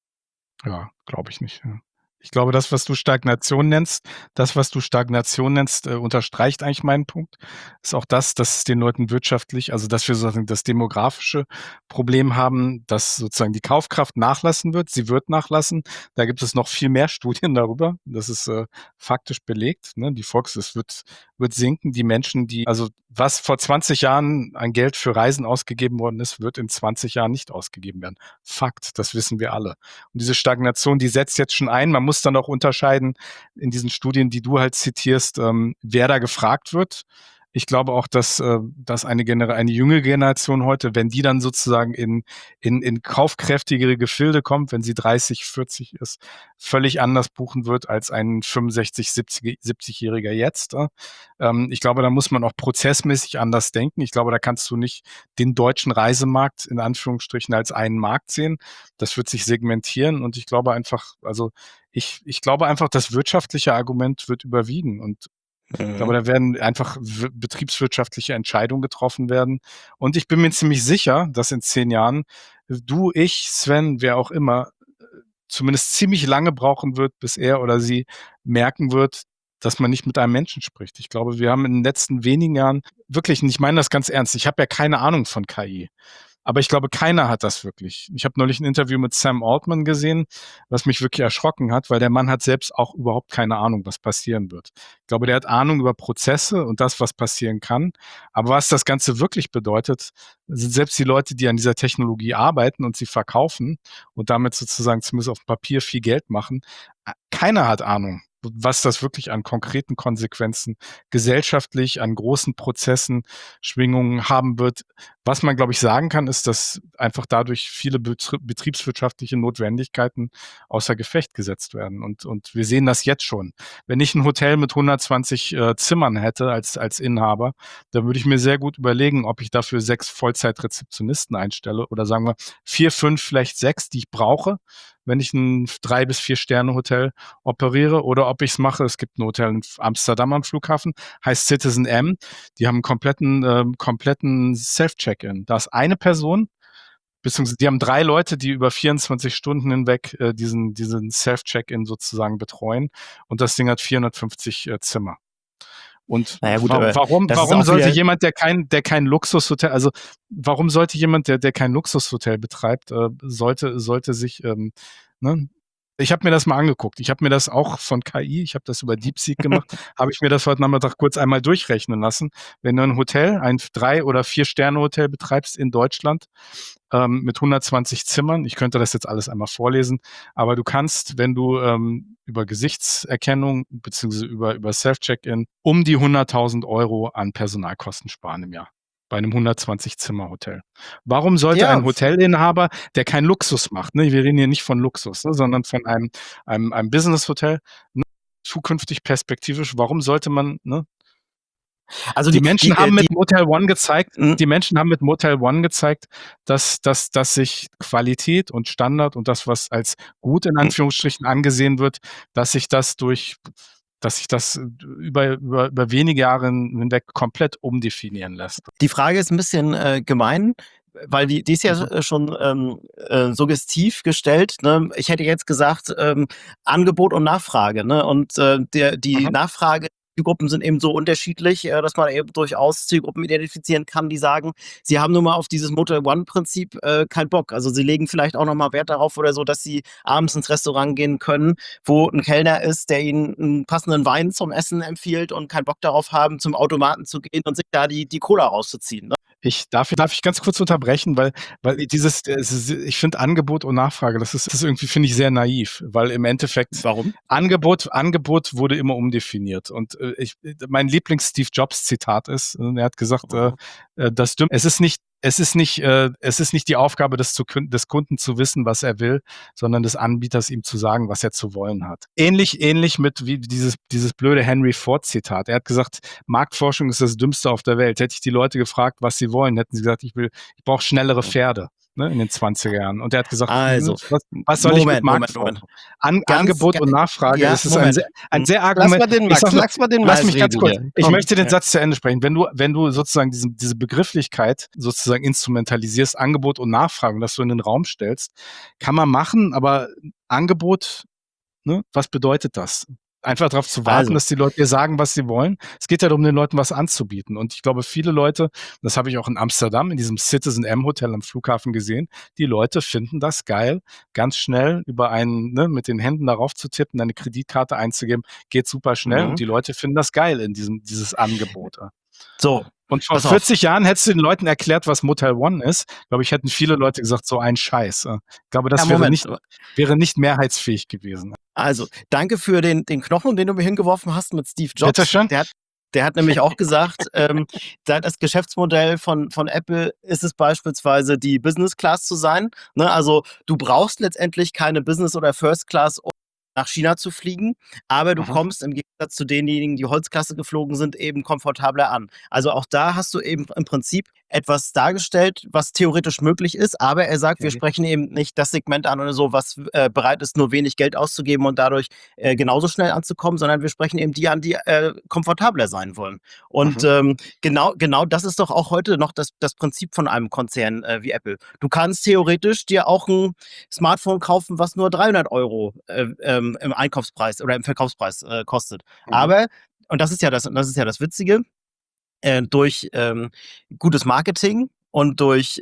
Ja, glaube ich nicht. Ja. Ich glaube, das, was du Stagnation nennst, unterstreicht eigentlich meinen Punkt. Ist auch das, dass es den Leuten wirtschaftlich, also dass wir sozusagen das demografische Problem haben, dass sozusagen die Kaufkraft nachlassen wird. Sie wird nachlassen. Da gibt es noch viel mehr Studien darüber. Das ist faktisch belegt. Ne? Die wird sinken. Die Menschen, also was vor 20 Jahren an Geld für Reisen ausgegeben worden ist, wird in 20 Jahren nicht ausgegeben werden. Fakt, das wissen wir alle. Und diese Stagnation, die setzt jetzt schon ein. Man muss dann auch unterscheiden in diesen Studien, die du halt zitierst, wer da gefragt wird. Ich glaube auch, dass eine junge Generation heute, wenn die dann sozusagen in kaufkräftigere Gefilde kommt, wenn sie 30, 40 ist, völlig anders buchen wird als ein 65, 70-Jähriger jetzt. Ich glaube, da muss man auch prozessmäßig anders denken. Ich glaube, da kannst du nicht den deutschen Reisemarkt in Anführungsstrichen als einen Markt sehen. Das wird sich segmentieren und ich glaube einfach, ich glaube einfach, das wirtschaftliche Argument wird überwiegen und ich glaube, da werden einfach betriebswirtschaftliche Entscheidungen getroffen werden. Und ich bin mir ziemlich sicher, dass in 10 Jahren du, ich, Sven, wer auch immer, zumindest ziemlich lange brauchen wird, bis er oder sie merken wird, dass man nicht mit einem Menschen spricht. Ich glaube, wir haben in den letzten wenigen Jahren wirklich, und ich meine das ganz ernst, ich habe ja keine Ahnung von KI. Aber ich glaube, keiner hat das wirklich. Ich habe neulich ein Interview mit Sam Altman gesehen, was mich wirklich erschrocken hat, weil der Mann hat selbst auch überhaupt keine Ahnung, was passieren wird. Ich glaube, der hat Ahnung über Prozesse und das, was passieren kann. Aber was das Ganze wirklich bedeutet, sind selbst die Leute, die an dieser Technologie arbeiten und sie verkaufen und damit sozusagen zumindest auf Papier viel Geld machen. Keiner hat Ahnung, was das wirklich an konkreten Konsequenzen gesellschaftlich, an großen Prozessen, Schwingungen haben wird. Was man, glaube ich, sagen kann, ist, dass einfach dadurch viele betriebswirtschaftliche Notwendigkeiten außer Gefecht gesetzt werden. Und wir sehen das jetzt schon. Wenn ich ein Hotel mit 120 Zimmern hätte als Inhaber, dann würde ich mir sehr gut überlegen, ob ich dafür 6 Vollzeitrezeptionisten einstelle oder sagen wir 4, 5, vielleicht 6, die ich brauche, wenn ich ein 3- bis 4-Sterne-Hotel operiere oder ob ich es mache. Es gibt ein Hotel in Amsterdam am Flughafen, heißt Citizen M. Die haben einen kompletten Self-Check-In. Da ist eine Person, beziehungsweise die haben 3 Leute, die über 24 Stunden hinweg diesen Self-Check-In sozusagen betreuen. Und das Ding hat 450 Zimmer. Und Naja, gut, aber warum das ist warum auch sollte wieder. jemand, der kein Luxushotel, also warum sollte jemand, der kein Luxushotel betreibt, sollte sich, ne? Ich habe mir das mal angeguckt. Ich habe mir das auch von KI, ich habe das über DeepSeek gemacht, habe ich mir das heute Nachmittag kurz einmal durchrechnen lassen. Wenn du ein 3- oder 4-Sterne-Hotel betreibst in Deutschland, mit 120 Zimmern, ich könnte das jetzt alles einmal vorlesen, aber du kannst, wenn du über Gesichtserkennung beziehungsweise über Self-Check-In um die 100.000 € an Personalkosten sparen im Jahr bei einem 120-Zimmer-Hotel. Warum sollte ein Ja, Hotelinhaber, der keinen Luxus macht, ne, wir reden hier nicht von Luxus, ne, sondern von einem Business-Hotel, ne, zukünftig perspektivisch, warum sollte man, ne? also Die Menschen haben mit die, Motel One gezeigt, hm, dass sich Qualität und Standard und das, was als gut in Anführungsstrichen angesehen wird, dass sich das über wenige Jahre hinweg komplett umdefinieren lässt. die Frage ist ein bisschen gemein, weil die ist ja schon suggestiv gestellt. Ne? Ich hätte jetzt gesagt, Angebot und Nachfrage. Ne? Und die Nachfrage, die Gruppen sind eben so unterschiedlich, dass man eben durchaus Zielgruppen identifizieren kann, die sagen, sie haben nun mal auf dieses Motel One-Prinzip keinen Bock. Also sie legen vielleicht auch nochmal Wert darauf oder so, dass sie abends ins Restaurant gehen können, wo ein Kellner ist, der ihnen einen passenden Wein zum Essen empfiehlt und keinen Bock darauf haben, zum Automaten zu gehen und sich da die Cola rauszuziehen. Ne? Darf ich ganz kurz unterbrechen, weil ich finde Angebot und Nachfrage, das ist irgendwie, finde ich, sehr naiv, weil im Endeffekt Warum? Angebot wurde immer umdefiniert und mein Lieblings-Steve Jobs-Zitat ist, er hat gesagt, es ist nicht die Aufgabe des Kunden zu wissen, was er will, sondern des Anbieters ihm zu sagen, was er zu wollen hat. Ähnlich mit wie dieses blöde Henry Ford Zitat. Er hat gesagt, Marktforschung ist das Dümmste auf der Welt. Hätte ich die Leute gefragt, was sie wollen, hätten sie gesagt, ich brauche schnellere Pferde, ne, in den 20er Jahren. Und er hat gesagt, Also, was soll ich mit Moment. Marktforschung? Angebot und Nachfrage, ja, es ist Moment. ein sehr Lass mal den Max, lass mich ganz reden kurz. hier. Ich Komm. möchte den Satz zu Ende sprechen. Wenn du sozusagen diese Begrifflichkeit sozusagen instrumentalisierst, Angebot und Nachfrage, und das du in den Raum stellst, kann man machen, aber Angebot, ne, was bedeutet das? Einfach darauf zu warten, Also. dass die Leute dir sagen, was sie wollen. Es geht ja darum, den Leuten was anzubieten. Und ich glaube, viele Leute, das habe ich auch in Amsterdam, in diesem Citizen M Hotel am Flughafen gesehen, die Leute finden das geil, ganz schnell mit den Händen darauf zu tippen, eine Kreditkarte einzugeben, geht super schnell. Und die Leute finden das geil in dieses Angebot. So. Und vor Pass auf. 40 Jahren hättest du den Leuten erklärt, was Motel One ist. Glaube ich, hätten viele Leute gesagt, so ein Scheiß. Ich glaube, das wäre nicht mehrheitsfähig gewesen. Also, danke für den Knochen, den du mir hingeworfen hast mit Steve Jobs. Bitteschön. Der hat nämlich auch gesagt, das Geschäftsmodell von Apple ist es beispielsweise, die Business Class zu sein. Ne? Also du brauchst letztendlich keine Business oder First Class, um nach China zu fliegen, aber du kommst im Gegensatz zu denjenigen, die Holzklasse geflogen sind, eben komfortabler an. Also auch da hast du eben im Prinzip etwas dargestellt, was theoretisch möglich ist, aber er sagt, wir sprechen eben nicht das Segment an oder so, was bereit ist, nur wenig Geld auszugeben und dadurch genauso schnell anzukommen, sondern wir sprechen eben die an, die komfortabler sein wollen. Und genau das ist doch auch heute noch das Prinzip von einem Konzern wie Apple. Du kannst theoretisch dir auch ein Smartphone kaufen, was nur 300 € im Einkaufspreis oder im Verkaufspreis kostet. Aber, und das ist ja das Witzige, durch gutes Marketing und durch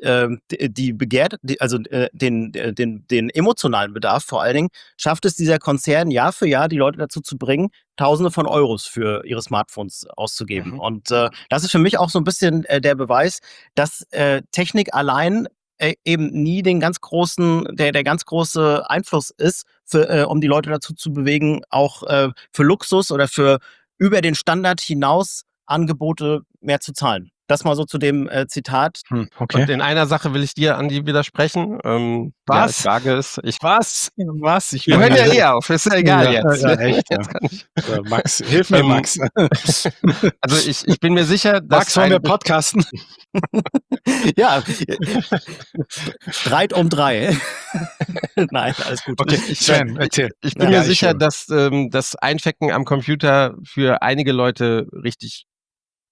den emotionalen Bedarf vor allen Dingen, schafft es dieser Konzern Jahr für Jahr, die Leute dazu zu bringen, Tausende von Euros für ihre Smartphones auszugeben. Und das ist für mich auch so ein bisschen der Beweis, dass Technik allein eben nie der ganz große Einfluss ist, um die Leute dazu zu bewegen, auch für Luxus oder für über den Standard hinaus Angebote mehr zu zahlen. Das mal so zu dem Zitat. Okay. Und in einer Sache will ich dir, Andi, widersprechen. Ja, ich sage es. Was? Wir hören ja eh auf, ist ja egal jetzt. Ja, echt. Jetzt kann ich. Max, hilf mir, Max. Also ich bin mir sicher, dass Max, wollen wir podcasten? Ja, Streit um 3. Nein, alles gut. Okay, Sven, erzähl. Ich bin mir sicher, dass das Einchecken am Computer für einige Leute richtig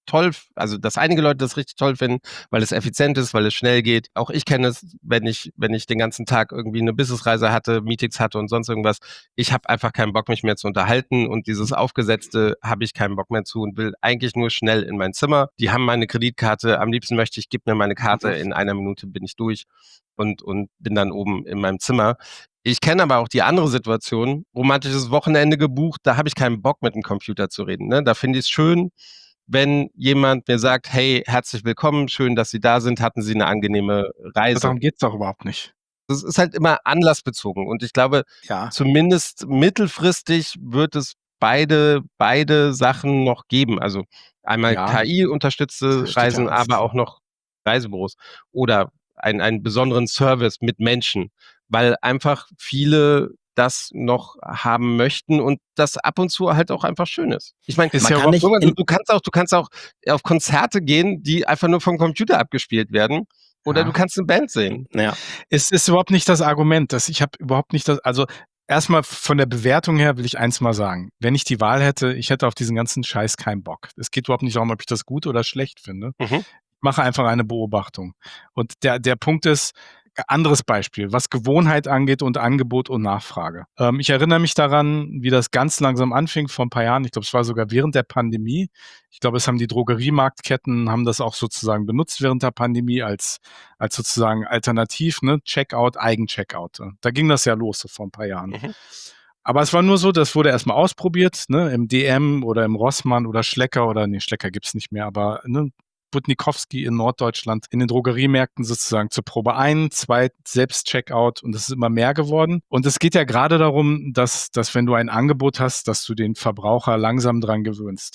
toll, also dass einige Leute das richtig toll finden, weil es effizient ist, weil es schnell geht. Auch ich kenne es, wenn ich den ganzen Tag irgendwie eine Businessreise hatte, Meetings hatte und sonst irgendwas. Ich habe einfach keinen Bock, mich mehr zu unterhalten und dieses Aufgesetzte habe ich keinen Bock mehr zu und will eigentlich nur schnell in mein Zimmer. Die haben meine Kreditkarte, am liebsten möchte ich, gib mir meine Karte, in einer Minute bin ich durch und bin dann oben in meinem Zimmer. Ich kenne aber auch die andere Situation, romantisches Wochenende gebucht, da habe ich keinen Bock, mit dem Computer zu reden. Ne? Da finde ich es schön, wenn jemand mir sagt, hey, herzlich willkommen, schön, dass Sie da sind, hatten Sie eine angenehme Reise. Darum geht's doch überhaupt nicht. Das ist halt immer anlassbezogen und ich glaube, zumindest mittelfristig wird es beide Sachen noch geben. Also einmal KI-unterstützte Reisen, aber auch noch Reisebüros oder einen besonderen Service mit Menschen, weil einfach viele das noch haben möchten und das ab und zu halt auch einfach schön ist. Ich meine, du kannst auch auf Konzerte gehen, die einfach nur vom Computer abgespielt werden. Oder du kannst eine Band sehen. Ja. Es ist überhaupt nicht das Argument, ich habe überhaupt nicht also erstmal von der Bewertung her will ich eins mal sagen. Wenn ich die Wahl hätte, ich hätte auf diesen ganzen Scheiß keinen Bock. Es geht überhaupt nicht darum, ob ich das gut oder schlecht finde. Ich mache einfach eine Beobachtung. Und der Punkt ist, anderes Beispiel, was Gewohnheit angeht und Angebot und Nachfrage. Ich erinnere mich daran, wie das ganz langsam anfing vor ein paar Jahren. Ich glaube, es war sogar während der Pandemie. Ich glaube, es haben die Drogeriemarktketten haben das auch sozusagen benutzt während der Pandemie als sozusagen Alternativ, ne? Checkout, Eigencheckout. Da ging das ja los so vor ein paar Jahren. Aber es war nur so, das wurde erstmal ausprobiert, ne? Im DM oder im Rossmann oder Schlecker Schlecker gibt's nicht mehr, aber ne? Budnikowski in Norddeutschland in den Drogeriemärkten sozusagen zur Probe 1, 2 Selbstcheckout und das ist immer mehr geworden. Und es geht ja gerade darum, dass wenn du ein Angebot hast, dass du den Verbraucher langsam dran gewöhnst.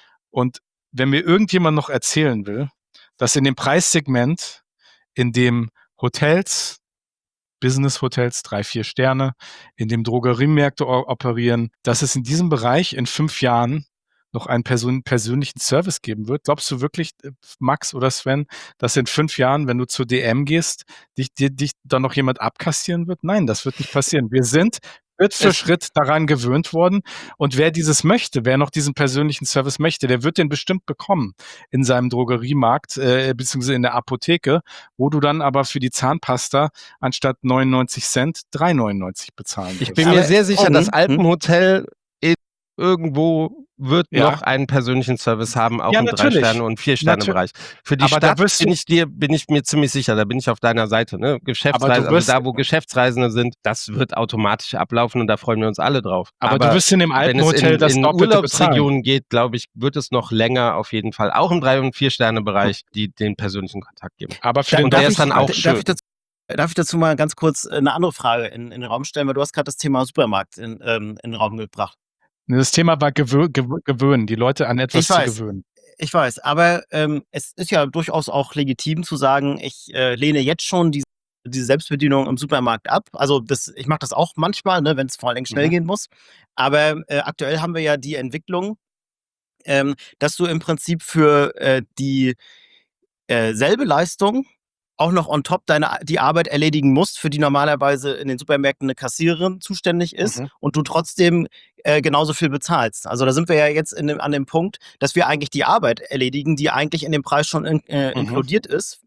Und wenn mir irgendjemand noch erzählen will, dass in dem Preissegment, in dem Hotels, Business-Hotels, 3, 4 Sterne, in dem Drogeriemärkte operieren, dass es in diesem Bereich in 5 Jahren noch einen persönlichen Service geben wird? Glaubst du wirklich, Max oder Sven, dass in 5 Jahren, wenn du zur DM gehst, dich dann noch jemand abkassieren wird? Nein, das wird nicht passieren. Wir sind Schritt für Schritt daran gewöhnt worden. Und wer dieses möchte, wer noch diesen persönlichen Service möchte, der wird den bestimmt bekommen in seinem Drogeriemarkt, beziehungsweise in der Apotheke, wo du dann aber für die Zahnpasta anstatt 99 Cent 3,99 bezahlen wirst. Ich bin mir sehr sicher, das Alpenhotel irgendwo wird noch einen persönlichen Service haben, auch im 3-Sterne- und 4-Sterne-Bereich. Für die Stadt bin ich mir ziemlich sicher, da bin ich auf deiner Seite. Ne? Geschäftsreisen, also da, wo Geschäftsreisende sind, das wird automatisch ablaufen und da freuen wir uns alle drauf. Aber du wirst in dem Alpenhotel das in Doppelte Urlaubsregionen geht, glaube ich, wird es noch länger auf jeden Fall, auch im 3- und 4-Sterne-Bereich, die den persönlichen Kontakt geben. Aber für und der ist dann auch schön. Darf ich dazu mal ganz kurz eine andere Frage in den Raum stellen, weil du hast gerade das Thema Supermarkt in den Raum gebracht. Das Thema war gewöhnen, die Leute an etwas zu gewöhnen. Ich weiß, aber es ist ja durchaus auch legitim zu sagen, ich lehne jetzt schon diese Selbstbedienung im Supermarkt ab. Also ich mache das auch manchmal, ne, wenn es vor allen Dingen schnell gehen muss. Aber aktuell haben wir ja die Entwicklung, dass du im Prinzip für die selbe Leistung auch noch on top die Arbeit erledigen musst, für die normalerweise in den Supermärkten eine Kassiererin zuständig ist und du trotzdem genauso viel bezahlst. Also da sind wir ja jetzt an dem Punkt, dass wir eigentlich die Arbeit erledigen, die eigentlich in dem Preis schon inkludiert ist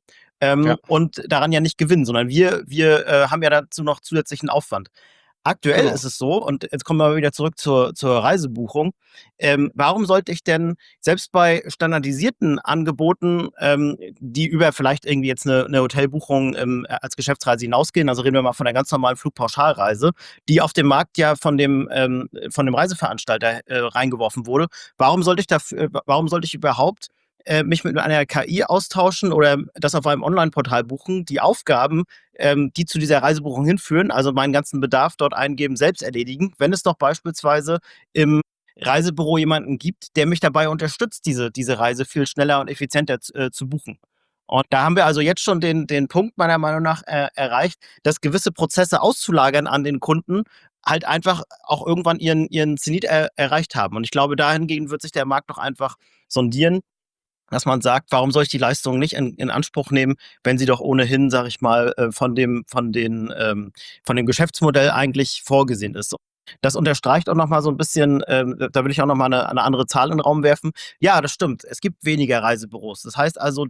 und daran ja nicht gewinnen, sondern wir haben ja dazu noch zusätzlichen Aufwand. Aktuell ist es so, und jetzt kommen wir wieder zurück zur Reisebuchung, warum sollte ich denn selbst bei standardisierten Angeboten, die über vielleicht irgendwie jetzt eine Hotelbuchung als Geschäftsreise hinausgehen, also reden wir mal von einer ganz normalen Flugpauschalreise, die auf dem Markt ja von dem Reiseveranstalter reingeworfen wurde, warum sollte ich überhaupt mich mit einer KI austauschen oder das auf einem Online-Portal buchen, die Aufgaben, die zu dieser Reisebuchung hinführen, also meinen ganzen Bedarf dort eingeben, selbst erledigen, wenn es doch beispielsweise im Reisebüro jemanden gibt, der mich dabei unterstützt, diese Reise viel schneller und effizienter zu buchen. Und da haben wir also jetzt schon den Punkt meiner Meinung nach erreicht, dass gewisse Prozesse auszulagern an den Kunden halt einfach auch irgendwann ihren Zenit erreicht haben. Und ich glaube, dahingehend wird sich der Markt doch einfach sondieren, dass man sagt, warum soll ich die Leistung nicht in Anspruch nehmen, wenn sie doch ohnehin, sage ich mal, von dem Geschäftsmodell eigentlich vorgesehen ist. Das unterstreicht auch noch mal so ein bisschen, da will ich auch noch mal 'ne andere Zahl in 'n Raum werfen. Ja, das stimmt. Es gibt weniger Reisebüros. Das heißt also,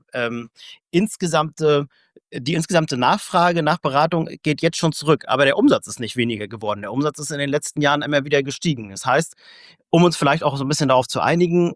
insgesamte die insgesamte Nachfrage nach Beratung geht jetzt schon zurück, aber der Umsatz ist nicht weniger geworden. Der Umsatz ist in den letzten Jahren immer wieder gestiegen. Das heißt, um uns vielleicht auch so ein bisschen darauf zu einigen,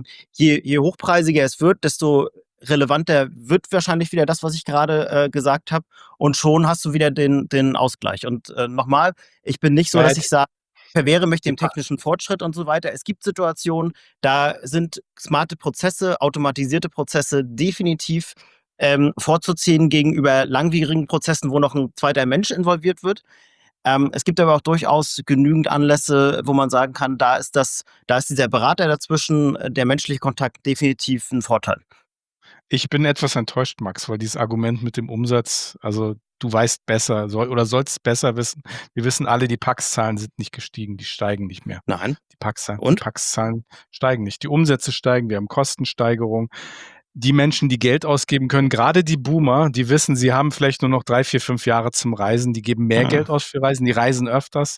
je hochpreisiger es wird, desto relevanter wird wahrscheinlich wieder das, was ich gerade gesagt habe, und schon hast du wieder den Ausgleich. Und noch ich bin nicht so, Ja, dass ich sage, verwehre mich die dem technischen Fortschritt und so weiter. Es gibt Situationen, da sind smarte Prozesse, automatisierte Prozesse definitiv vorzuziehen gegenüber langwierigen Prozessen, wo noch ein zweiter Mensch involviert wird. Es gibt aber auch durchaus genügend Anlässe, wo man sagen kann, da ist dieser Berater dazwischen, der menschliche Kontakt definitiv ein Vorteil. Ich bin etwas enttäuscht, Max, weil dieses Argument mit dem Umsatz, also du weißt besser, sollst besser wissen. Wir wissen alle, die Pax-Zahlen sind nicht gestiegen, die steigen nicht mehr. Nein. Die Pax-Zahlen Und? steigen nicht. Die Umsätze steigen, wir haben Kostensteigerung. Die Menschen, die Geld ausgeben können, gerade die Boomer, die wissen, sie haben vielleicht nur noch 3, 4, 5 Jahre zum Reisen, die geben mehr Geld aus für Reisen, die reisen öfters.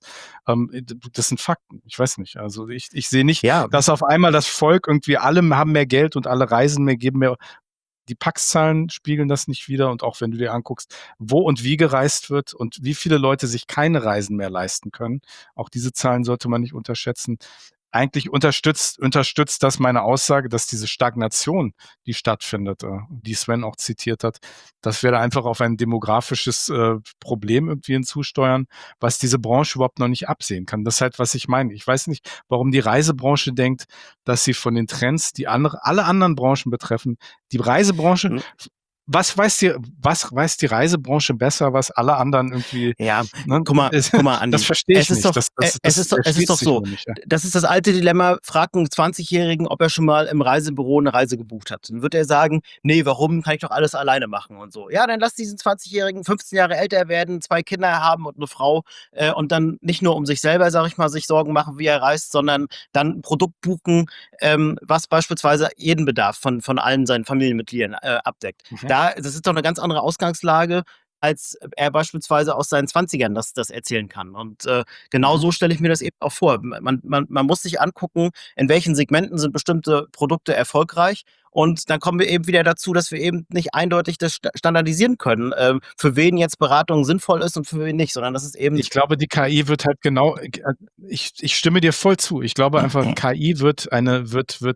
Das sind Fakten. Ich weiß nicht. Also ich sehe nicht, Ja. dass auf einmal das Volk irgendwie, alle haben mehr Geld und alle reisen mehr, geben mehr. Die Pax-Zahlen spiegeln das nicht wider, und auch wenn du dir anguckst, wo und wie gereist wird und wie viele Leute sich keine Reisen mehr leisten können, auch diese Zahlen sollte man nicht unterschätzen. Eigentlich unterstützt das meine Aussage, dass diese Stagnation, die stattfindet, die Sven auch zitiert hat, dass wir da einfach auf ein demografisches Problem irgendwie hinzusteuern, was diese Branche überhaupt noch nicht absehen kann. Das ist halt, was ich meine. Ich weiß nicht, warum die Reisebranche denkt, dass sie von den Trends, die alle anderen Branchen betreffen, die Reisebranche, Mhm. was weiß die Reisebranche besser, was alle anderen irgendwie, Ja, ne? guck mal, Andi. Das verstehe ich Es ist nicht. doch, Das es ist doch erschließt sich so. mir nicht, ja. Das ist das alte Dilemma. Frag einen 20-Jährigen, ob er schon mal im Reisebüro eine Reise gebucht hat. Dann wird er sagen, nee, warum? Kann ich doch alles alleine machen und so. Ja, dann lass diesen 20-Jährigen 15 Jahre älter werden, 2 Kinder haben und eine Frau, und dann nicht nur um sich selber, sag ich mal, sich Sorgen machen, wie er reist, sondern dann ein Produkt buchen, was beispielsweise jeden Bedarf von allen seinen Familienmitgliedern abdeckt. Das ist doch eine ganz andere Ausgangslage, als er beispielsweise aus seinen 20ern das erzählen kann. Und genau so stelle ich mir das eben auch vor. Man muss sich angucken, in welchen Segmenten sind bestimmte Produkte erfolgreich. Und dann kommen wir eben wieder dazu, dass wir eben nicht eindeutig das standardisieren können, für wen jetzt Beratung sinnvoll ist und für wen nicht, sondern das ist eben. Ich glaube, die KI wird halt genau, ich stimme dir voll zu. Ich glaube einfach, KI wird eine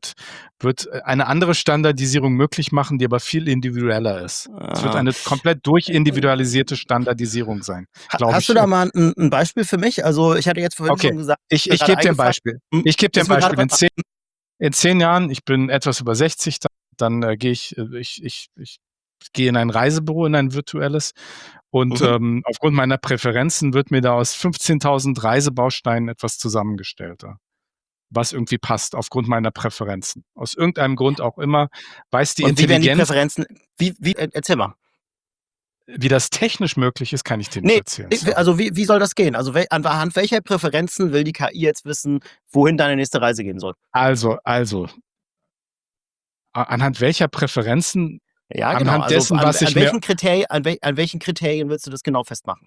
andere Standardisierung möglich machen, die aber viel individueller ist. Es wird eine komplett durchindividualisierte Standardisierung sein. Hast du da mal ein Beispiel für mich? Also ich hatte jetzt vorhin schon gesagt. Ich gebe dir ein Beispiel. In 10 Jahren, ich bin etwas über 60, dann gehe ich gehe in ein Reisebüro, in ein virtuelles, und aufgrund meiner Präferenzen wird mir da aus 15.000 Reisebausteinen etwas zusammengestellt, was irgendwie passt, aufgrund meiner Präferenzen. Aus irgendeinem Grund auch immer, weiß die Und wie werden die Intelligenz, Präferenzen, erzähl mal. wie das technisch möglich ist, kann ich dir nicht erzählen. Also wie soll das gehen? Also anhand welcher Präferenzen will die KI jetzt wissen, wohin deine nächste Reise gehen soll? Also, anhand welcher Präferenzen? Ja, genau. Anhand dessen, an was ich welchen Kriterien willst du das genau festmachen?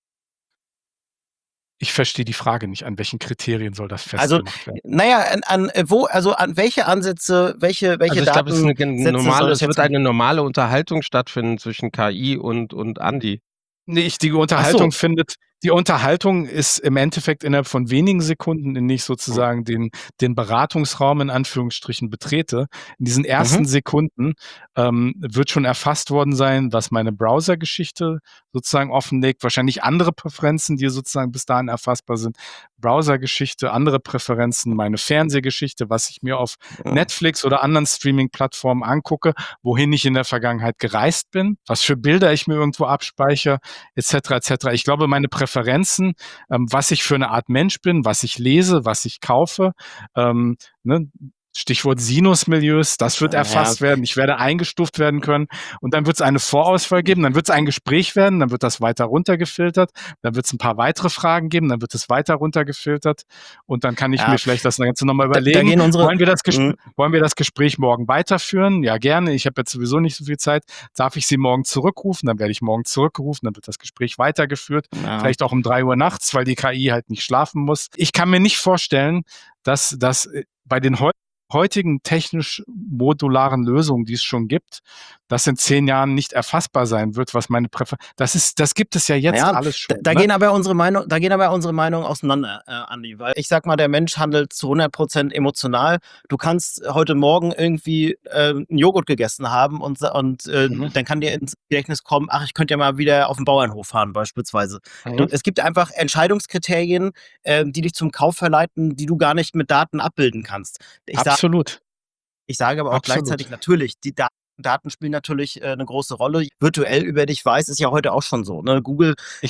Ich verstehe die Frage nicht. An welchen Kriterien soll das Also, festgemacht werden? naja, an welche Ansätze, welche Also ich glaube, es Datensätze wird eine normale Unterhaltung stattfinden zwischen KI und Andi. Nee, die Unterhaltung ist im Endeffekt innerhalb von wenigen Sekunden, in ich sozusagen den Beratungsraum in Anführungsstrichen betrete. In diesen ersten Sekunden wird schon erfasst worden sein, was meine Browser-Geschichte sozusagen offenlegt. Wahrscheinlich andere Präferenzen, die sozusagen bis dahin erfassbar sind. Browser-Geschichte, andere Präferenzen, meine Fernsehgeschichte, was ich mir auf Netflix oder anderen Streaming-Plattformen angucke, wohin ich in der Vergangenheit gereist bin, was für Bilder ich mir irgendwo abspeichere, etc. etc. Ich glaube, meine Präferenzen, was ich für eine Art Mensch bin, was ich lese, was ich kaufe, Stichwort Sinusmilieus, das wird erfasst werden. Ich werde eingestuft werden können und dann wird es eine Vorauswahl geben, dann wird es ein Gespräch werden, dann wird das weiter runtergefiltert, dann wird es ein paar weitere Fragen geben, dann wird es weiter runtergefiltert und dann kann ich mir vielleicht das Ganze nochmal überlegen. Wollen wir das Gespräch morgen weiterführen? Ja, gerne. Ich habe jetzt sowieso nicht so viel Zeit. Darf ich Sie morgen zurückrufen? Dann werde ich morgen zurückgerufen, dann wird das Gespräch weitergeführt. Vielleicht auch um 3 Uhr nachts, weil die KI halt nicht schlafen muss. Ich kann mir nicht vorstellen, dass das bei den heutigen technisch modularen Lösungen, die es schon gibt, das in 10 Jahren nicht erfassbar sein wird, was meine Präferenz. Das gibt es ja jetzt alles schon. Da gehen aber unsere Meinungen auseinander, Andi, weil ich sag mal, der Mensch handelt zu 100% emotional. Du kannst heute Morgen irgendwie einen Joghurt gegessen haben und dann kann dir ins Gedächtnis kommen, ach, ich könnte ja mal wieder auf den Bauernhof fahren beispielsweise. Es gibt einfach Entscheidungskriterien, die dich zum Kauf verleiten, die du gar nicht mit Daten abbilden kannst. Absolut. Ich sage aber auch gleichzeitig natürlich, die Daten spielen natürlich eine große Rolle. Virtuell über dich weiß, ist ja heute auch schon so. Ne? Google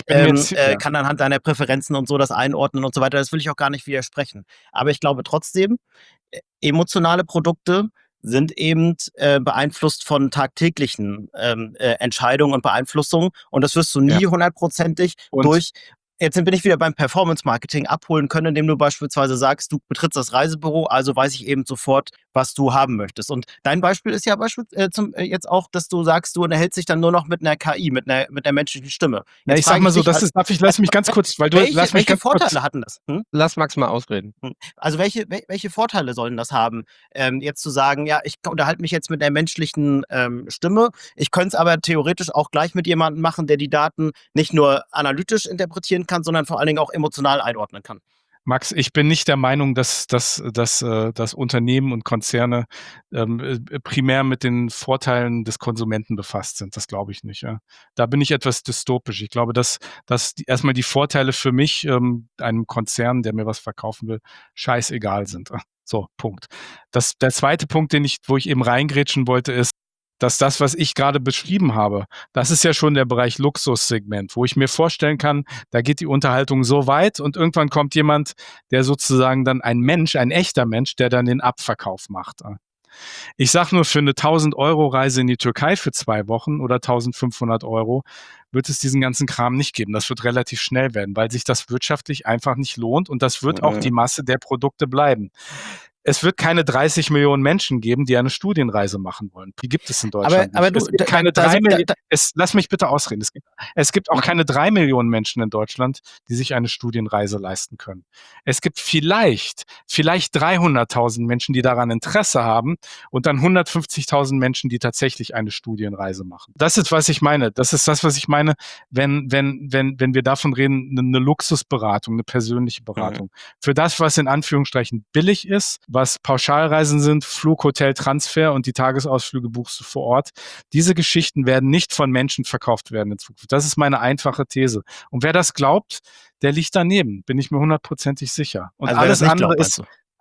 kann anhand deiner Präferenzen und so das einordnen und so weiter. Das will ich auch gar nicht widersprechen. Aber ich glaube trotzdem, emotionale Produkte sind eben beeinflusst von tagtäglichen Entscheidungen und Beeinflussungen. Und das wirst du nie hundertprozentig durch... Jetzt bin ich wieder beim Performance-Marketing abholen können, indem du beispielsweise sagst, du betrittst das Reisebüro, also weiß ich eben sofort, was du haben möchtest. Und dein Beispiel ist ja jetzt auch, dass du sagst, du unterhältst dich dann nur noch mit einer KI, mit einer menschlichen Stimme. Ja, ich sag mal so, lass mich ganz kurz, weil du welche Vorteile hatten das? Lass Max mal ausreden. Also welche Vorteile sollen das haben? Jetzt zu sagen, ja, ich unterhalte mich jetzt mit einer menschlichen Stimme, ich könnte es aber theoretisch auch gleich mit jemandem machen, der die Daten nicht nur analytisch interpretieren kann, sondern vor allen Dingen auch emotional einordnen kann. Max, ich bin nicht der Meinung, dass Unternehmen und Konzerne primär mit den Vorteilen des Konsumenten befasst sind. Das glaube ich nicht. Ja. Da bin ich etwas dystopisch. Ich glaube, dass erstmal die Vorteile für mich, einem Konzern, der mir was verkaufen will, scheißegal sind. So, Punkt. Der zweite Punkt, wo ich eben reingrätschen wollte, ist, dass das, was ich gerade beschrieben habe, das ist ja schon der Bereich Luxussegment, wo ich mir vorstellen kann, da geht die Unterhaltung so weit und irgendwann kommt jemand, der sozusagen dann ein echter Mensch, der dann den Abverkauf macht. Ich sage nur, für eine 1.000-Euro-Reise in die Türkei für 2 Wochen oder 1.500 Euro wird es diesen ganzen Kram nicht geben. Das wird relativ schnell werden, weil sich das wirtschaftlich einfach nicht lohnt und das wird auch die Masse der Produkte bleiben. Es wird keine 30 Millionen Menschen geben, die eine Studienreise machen wollen. Die gibt es in Deutschland nicht. Lass mich bitte ausreden. Es gibt auch keine 3 Millionen Menschen in Deutschland, die sich eine Studienreise leisten können. Es gibt vielleicht 300.000 Menschen, die daran Interesse haben und dann 150.000 Menschen, die tatsächlich eine Studienreise machen. Das ist, was ich meine. Das ist das, was ich meine, wenn wir davon reden, eine Luxusberatung, eine persönliche Beratung. Für das, was in Anführungsstrichen billig ist, was Pauschalreisen sind, Flug, Hotel, Transfer und die Tagesausflüge buchst du vor Ort. Diese Geschichten werden nicht von Menschen verkauft werden in Zukunft. Das ist meine einfache These. Und wer das glaubt, der liegt daneben, bin ich mir 100%ig sicher. Und also alles andere ist,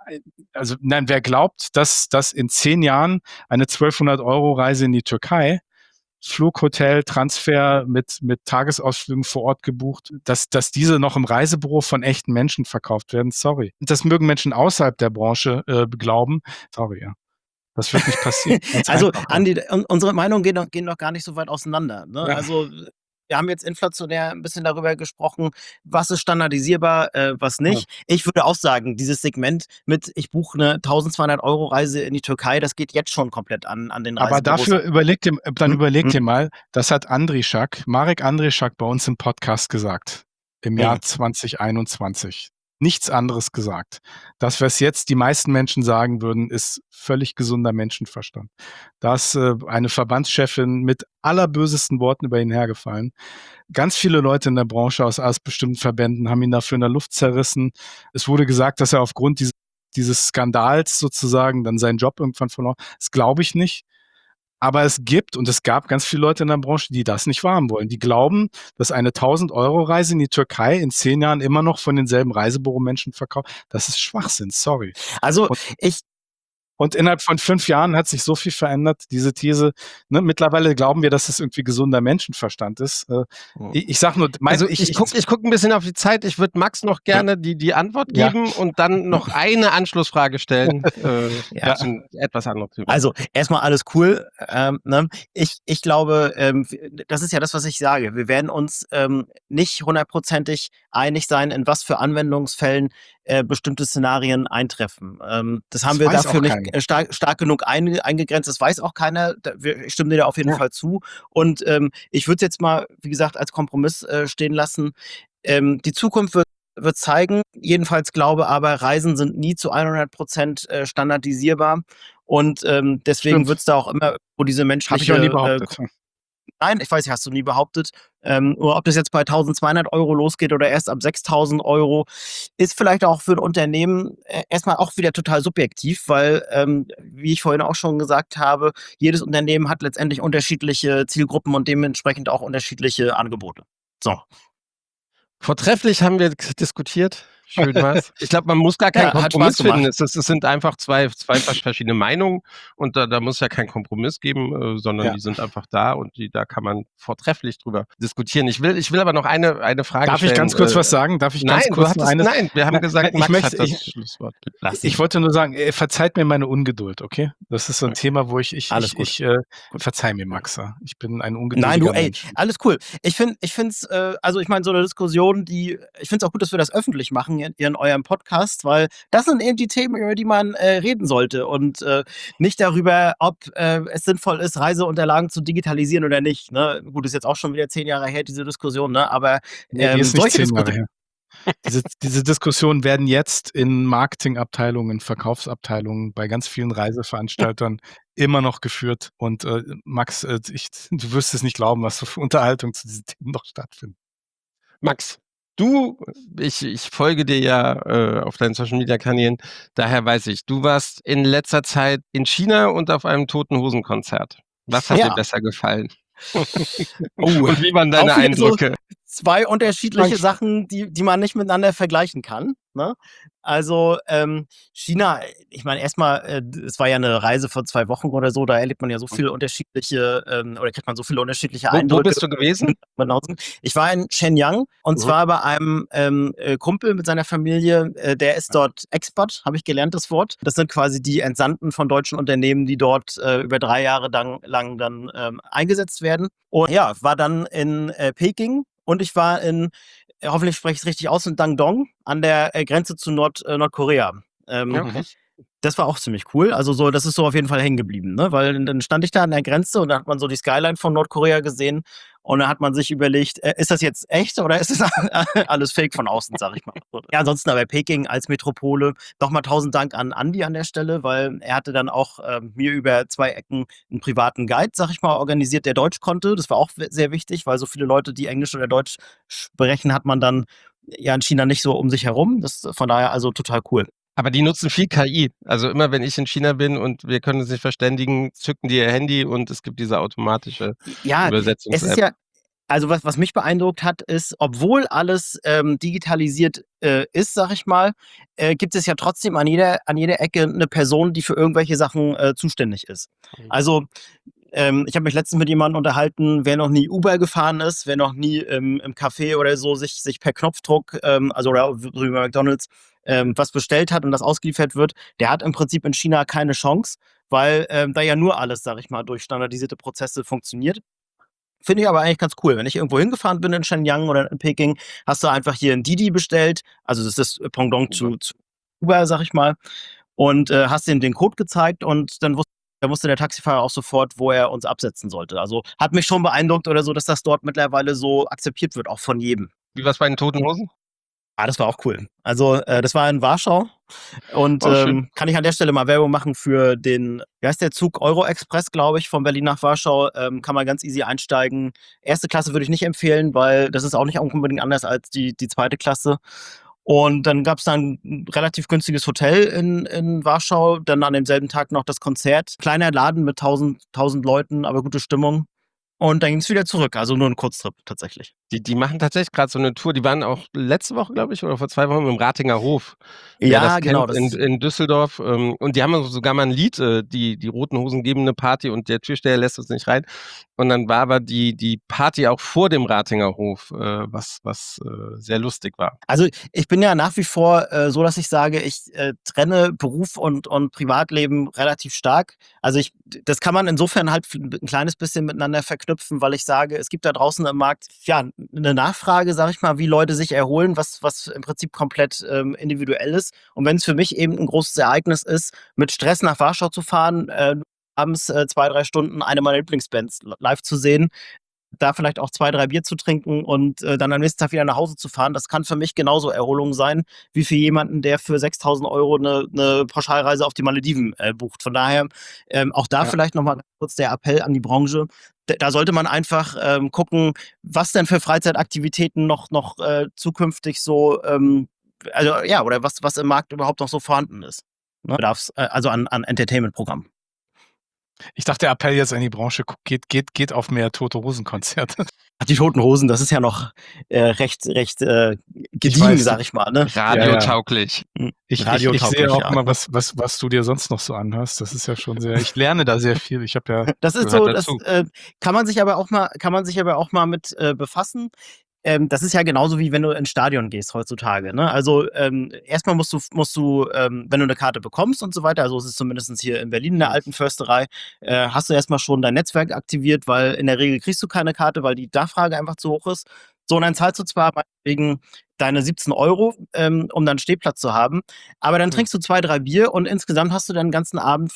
wer glaubt, dass in 10 Jahren eine 1.200-Euro-Reise in die Türkei, Flug, Hotel, Transfer mit Tagesausflügen vor Ort gebucht, dass diese noch im Reisebüro von echten Menschen verkauft werden, sorry. Das mögen Menschen außerhalb der Branche glauben, sorry, ja. Das wird nicht passieren. Also, Andi, unsere Meinungen gehen doch gar nicht so weit auseinander. Ne? Ja. Also, wir haben jetzt inflationär ein bisschen darüber gesprochen, was ist standardisierbar, was nicht. Ja. Ich würde auch sagen, dieses Segment mit, ich buche eine 1.200-Euro-Reise in die Türkei, das geht jetzt schon komplett an den Reisebüros. Aber dafür überleg dir mal, das hat Marek Andrischak bei uns im Podcast gesagt, im Jahr 2021. Nichts anderes gesagt. Das, was jetzt die meisten Menschen sagen würden, ist völlig gesunder Menschenverstand. Da ist eine Verbandschefin mit allerbösesten Worten über ihn hergefallen. Ganz viele Leute in der Branche aus bestimmten Verbänden haben ihn dafür in der Luft zerrissen. Es wurde gesagt, dass er aufgrund dieses Skandals sozusagen dann seinen Job irgendwann verloren. Das glaube ich nicht. Aber es gab ganz viele Leute in der Branche, die das nicht wahrhaben wollen. Die glauben, dass eine 1.000-Euro-Reise in die Türkei in 10 Jahren immer noch von denselben Reisebüro-Menschen verkauft. Das ist Schwachsinn, sorry. Also Und innerhalb von 5 Jahren hat sich so viel verändert, diese These. Ne? Mittlerweile glauben wir, dass es irgendwie gesunder Menschenverstand ist. Ich sage nur, Also ich guck ein bisschen auf die Zeit. Ich würde Max noch gerne die Antwort Ja. geben und dann noch eine Anschlussfrage stellen. Ja. Zu einem etwas anderes Thema. Also erstmal alles cool. Ne? Ich glaube, das ist ja das, was ich sage. Wir werden uns nicht hundertprozentig einig sein, in was für Anwendungsfällen bestimmte Szenarien eintreffen. Das haben wir weiß dafür auch nicht stark genug eingegrenzt. Das weiß auch keiner. Ich stimme dir da auf jeden Fall zu. Und ich würde es jetzt mal, wie gesagt, als Kompromiss stehen lassen. Die Zukunft wird zeigen. Jedenfalls glaube aber, Reisen sind nie zu 100% standardisierbar. Und deswegen wird es da auch immer, wo diese menschliche... Habe ich auch nie behauptet. Nein, ich weiß nicht, hast du nie behauptet. Oder ob das jetzt bei 1.200 € losgeht oder erst ab 6.000 €, ist vielleicht auch für ein Unternehmen erstmal auch wieder total subjektiv, weil, wie ich vorhin auch schon gesagt habe, jedes Unternehmen hat letztendlich unterschiedliche Zielgruppen und dementsprechend auch unterschiedliche Angebote. So. Vortrefflich haben wir diskutiert. Schön war's. Ich glaube, man muss gar keinen Ja, hat Kompromiss Spaß gemacht. finden. Es sind einfach zwei verschiedene Meinungen und da muss ja keinen Kompromiss geben, sondern die sind einfach da und da kann man vortrefflich drüber diskutieren. Ich will aber noch eine Frage Darf stellen. ich ganz kurz was sagen? Darf ich ganz kurz Nein, wir haben gesagt, Max hat das Schlusswort. Ich wollte nur sagen, verzeiht mir meine Ungeduld, okay? Das ist so ein Thema, wo ich verzeih mir, Max. Ich bin ein ungeduldiger Mensch. Alles cool. Ich finde es, also ich meine, so eine Diskussion, ich finde es auch gut, dass wir das öffentlich machen in eurem Podcast, weil das sind eben die Themen, über die man reden sollte und nicht darüber, ob es sinnvoll ist, Reiseunterlagen zu digitalisieren oder nicht. Ne? Gut, ist jetzt auch schon wieder 10 Jahre her, diese Diskussion, ne? Aber die ist nicht 10 Jahre her. Diese Diskussionen werden jetzt in Marketingabteilungen, Verkaufsabteilungen, bei ganz vielen Reiseveranstaltern immer noch geführt. Und Max, du wirst es nicht glauben, was so für Unterhaltung zu diesen Themen noch stattfindet. Max, ich folge dir ja auf deinen Social-Media-Kanälen, daher weiß ich, du warst in letzter Zeit in China und auf einem Toten-Hosen-Konzert. Was hat dir besser gefallen? Und wie waren deine Eindrücke? So 2 unterschiedliche Sachen, die man nicht miteinander vergleichen kann. Ne? Also China, ich meine erstmal, es war ja eine Reise von 2 Wochen oder so, da erlebt man ja so viele unterschiedliche, oder kriegt man so viele unterschiedliche Eindrücke. Wo bist du gewesen? Ich war in Shenyang und zwar bei einem Kumpel mit seiner Familie, der ist dort Expat, habe ich gelernt das Wort. Das sind quasi die Entsandten von deutschen Unternehmen, die dort über 3 Jahre lang dann eingesetzt werden. Und ja, war dann in Peking und ich war hoffentlich spreche ich es richtig aus, in Dandong an der Grenze zu Nordkorea. Das war auch ziemlich cool. Also so, das ist so auf jeden Fall hängen geblieben, ne? Weil dann stand ich da an der Grenze und da hat man so die Skyline von Nordkorea gesehen und dann hat man sich überlegt, ist das jetzt echt oder ist das alles Fake von außen, sag ich mal. Ja, ansonsten aber Peking als Metropole, nochmal 1000 Dank an Andi an der Stelle, weil er hatte dann auch mir über 2 Ecken einen privaten Guide, sag ich mal, organisiert, der Deutsch konnte. Das war auch sehr wichtig, weil so viele Leute, die Englisch oder Deutsch sprechen, hat man dann ja in China nicht so um sich herum. Das von daher also total cool. Aber die nutzen viel KI. Also immer, wenn ich in China bin und wir können uns nicht verständigen, zücken die ihr Handy und es gibt diese automatische Übersetzungs-App. Es ist ja, also was mich beeindruckt hat, ist, obwohl alles digitalisiert ist, sag ich mal, gibt es ja trotzdem an jeder Ecke eine Person, die für irgendwelche Sachen zuständig ist. Also ich habe mich letztens mit jemandem unterhalten, wer noch nie Uber gefahren ist, wer noch nie im Café oder so sich per Knopfdruck, oder so wie bei McDonald's, was bestellt hat und das ausgeliefert wird, der hat im Prinzip in China keine Chance, weil da ja nur alles, sag ich mal, durch standardisierte Prozesse funktioniert. Finde ich aber eigentlich ganz cool. Wenn ich irgendwo hingefahren bin in Shenyang oder in Peking, hast du einfach hier ein Didi bestellt, also das ist das Pendant zu Uber, sag ich mal, und hast ihm den Code gezeigt und dann wusste der Taxifahrer auch sofort, wo er uns absetzen sollte. Also hat mich schon beeindruckt oder so, dass das dort mittlerweile so akzeptiert wird, auch von jedem. Wie war es bei den Toten Hosen? Das war auch cool. Also das war in Warschau und kann ich an der Stelle mal Werbung machen für den, wie heißt der Zug? Euro-Express, glaube ich, von Berlin nach Warschau. Kann man ganz easy einsteigen. Erste Klasse würde ich nicht empfehlen, weil das ist auch nicht unbedingt anders als die zweite Klasse. Und dann gab es dann ein relativ günstiges Hotel in Warschau, dann an demselben Tag noch das Konzert. Kleiner Laden mit 1000 Leuten, aber gute Stimmung. Und dann ging es wieder zurück, also nur ein Kurztrip tatsächlich. Die machen tatsächlich gerade so eine Tour. Die waren auch letzte Woche, glaube ich, oder vor 2 Wochen im Ratinger Hof. Ja, genau. In Düsseldorf. Und die haben sogar mal ein Lied, die Roten Hosen geben eine Party und der Türsteher lässt uns nicht rein. Und dann war aber die Party auch vor dem Ratinger Hof, was sehr lustig war. Also ich bin ja nach wie vor so, dass ich sage, ich trenne Beruf und Privatleben relativ stark. Also das kann man insofern halt ein kleines bisschen miteinander verknüpfen, weil ich sage, es gibt da draußen im Markt ja eine Nachfrage, sag ich mal, wie Leute sich erholen, was im Prinzip komplett individuell ist. Und wenn es für mich eben ein großes Ereignis ist, mit Stress nach Warschau zu fahren, abends 2-3 Stunden eine meiner Lieblingsbands live zu sehen, da vielleicht auch 2-3 Bier zu trinken und dann am nächsten Tag wieder nach Hause zu fahren, das kann für mich genauso Erholung sein, wie für jemanden, der für 6.000 € eine Pauschalreise auf die Malediven bucht. Von daher auch da vielleicht nochmal kurz der Appell an die Branche. Da sollte man einfach gucken, was denn für Freizeitaktivitäten noch zukünftig so, oder was im Markt überhaupt noch so vorhanden ist. Ne? Also an Entertainment-Programmen. Ich dachte, der Appell jetzt an die Branche, geht auf mehr Tote Hosen-Konzerte. Ach, die Toten Hosen, das ist ja noch recht gediegen, sag ich mal. Ne? Radiotauglich. Ich sehe auch mal, was du dir sonst noch so anhörst. Das ist ja schon sehr, ich lerne da sehr viel. Ich habe ja. Das ist so, das kann man sich aber auch mal mit befassen. Das ist ja genauso wie wenn du ins Stadion gehst heutzutage. Ne? Also erstmal musst du, wenn du eine Karte bekommst und so weiter, also es ist zumindest hier in Berlin in der alten Försterei, hast du erstmal schon dein Netzwerk aktiviert, weil in der Regel kriegst du keine Karte, weil die Nachfrage einfach zu hoch ist. So, und dann zahlst du zwar wegen deine 17 €, um dann Stehplatz zu haben, aber dann trinkst du 2-3 Bier und insgesamt hast du dann den ganzen Abend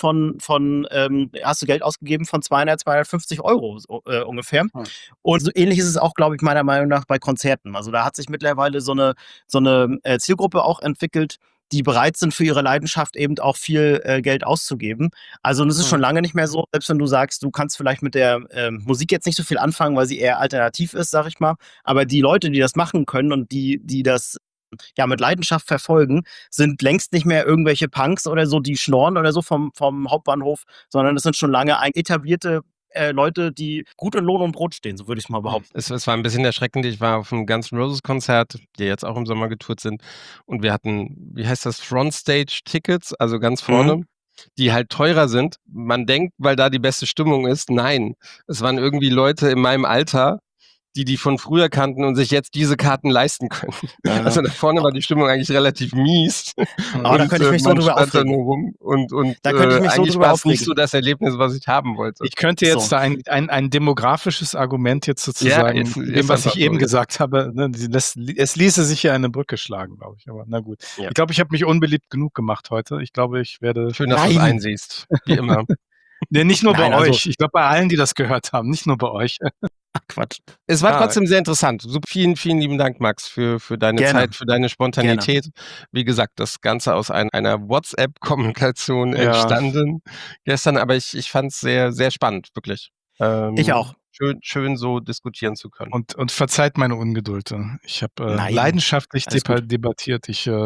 hast du Geld ausgegeben von 200-250 € ungefähr. Und so ähnlich ist es auch, glaube ich, meiner Meinung nach bei Konzerten. Also da hat sich mittlerweile so eine Zielgruppe auch entwickelt, die bereit sind, für ihre Leidenschaft eben auch viel Geld auszugeben. Also das ist schon lange nicht mehr so, selbst wenn du sagst, du kannst vielleicht mit der Musik jetzt nicht so viel anfangen, weil sie eher alternativ ist, sag ich mal. Aber die Leute, die das machen können und die das ja mit Leidenschaft verfolgen, sind längst nicht mehr irgendwelche Punks oder so, die schnorren oder so vom Hauptbahnhof, sondern das sind schon lange etablierte Leute, die gut in Lohn und Brot stehen, so würde ich es mal behaupten. Es war ein bisschen erschreckend. Ich war auf einem Guns N' Roses Konzert, die jetzt auch im Sommer getourt sind. Und wir hatten, wie heißt das, Frontstage-Tickets, also ganz vorne, die halt teurer sind. Man denkt, weil da die beste Stimmung ist. Nein, es waren irgendwie Leute in meinem Alter, die von früher kannten und sich jetzt diese Karten leisten können. Ja. Also da vorne war die Stimmung eigentlich relativ mies. Aber da könnte ich mich so drüber aufregen. Da nur rum und da könnte ich mich so drüber aufregen. Nicht so das Erlebnis, was ich haben wollte. Ich könnte jetzt da ein demografisches Argument jetzt sozusagen, dem, was ich eben gesagt habe, ne, es ließe sich ja eine Brücke schlagen, glaube ich. Aber na gut. Ja. Ich glaube, ich habe mich unbeliebt genug gemacht heute. Ich glaube, ich werde... Schön, dass du es einsiehst, wie immer. Nee, nicht nur bei euch. Ich glaube, bei allen, die das gehört haben. Nicht nur bei euch. Ach, Quatsch. Es war trotzdem sehr interessant. So, vielen, vielen lieben Dank, Max, für deine Zeit, für deine Spontanität. Wie gesagt, das Ganze aus einer WhatsApp-Kommunikation entstanden gestern, aber ich fand es sehr, sehr spannend, wirklich. Ich auch. Schön so diskutieren zu können. Und verzeiht meine Ungeduld. Ich habe leidenschaftlich debattiert.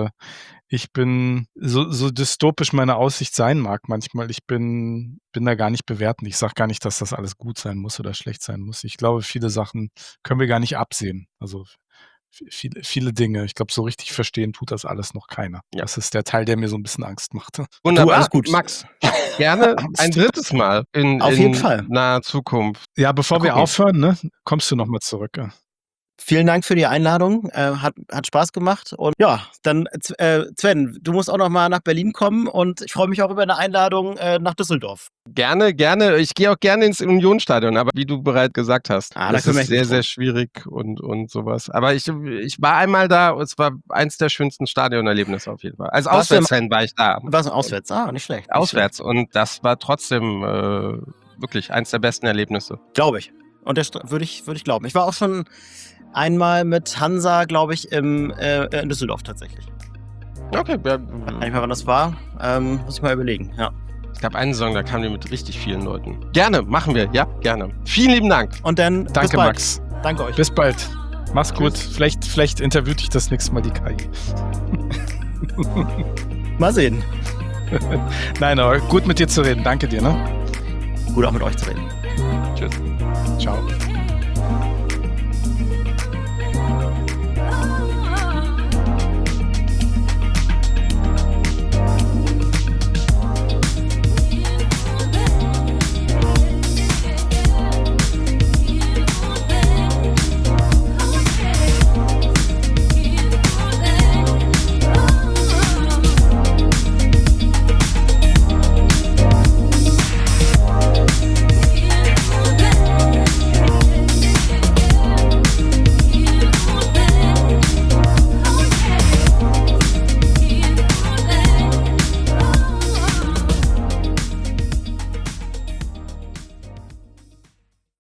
Ich bin, so dystopisch meine Aussicht sein mag manchmal, ich bin da gar nicht bewertend. Ich sage gar nicht, dass das alles gut sein muss oder schlecht sein muss. Ich glaube, viele Sachen können wir gar nicht absehen. Also viele Dinge. Ich glaube, so richtig verstehen tut das alles noch keiner. Ja. Das ist der Teil, der mir so ein bisschen Angst macht. Wunderbar, alles gut. Max, gerne ein drittes Mal in naher Zukunft. Ja, bevor wir aufhören, ne, kommst du nochmal zurück. Vielen Dank für die Einladung. Hat Spaß gemacht. Und ja, dann Sven, du musst auch noch mal nach Berlin kommen und ich freue mich auch über eine Einladung nach Düsseldorf. Gerne. Ich gehe auch gerne ins Unionsstadion, aber wie du bereits gesagt hast, das ist sehr, sehr schwierig und sowas. Aber ich war einmal da, es war eins der schönsten Stadionerlebnisse auf jeden Fall. Als Auswärtsfan war ich da. Warst du auswärts? Nicht schlecht. Auswärts und das war trotzdem wirklich eins der besten Erlebnisse. Glaube ich. Und das würde ich glauben. Ich war auch schon einmal mit Hansa, glaube ich, in Düsseldorf tatsächlich. Okay. Ja. Ich weiß nicht mehr, wann das war. Muss ich mal überlegen, ja. Es gab einen Song, da kamen wir mit richtig vielen Leuten. Gerne, machen wir, ja, gerne. Vielen lieben Dank. Und dann danke, bis bald. Max. Danke euch. Bis bald. Mach's gut. Vielleicht interviewt dich das nächste Mal die KI. Mal sehen. Nein, aber gut mit dir zu reden. Danke dir, ne? Gut auch mit euch zu reden. Tschüss. Ciao.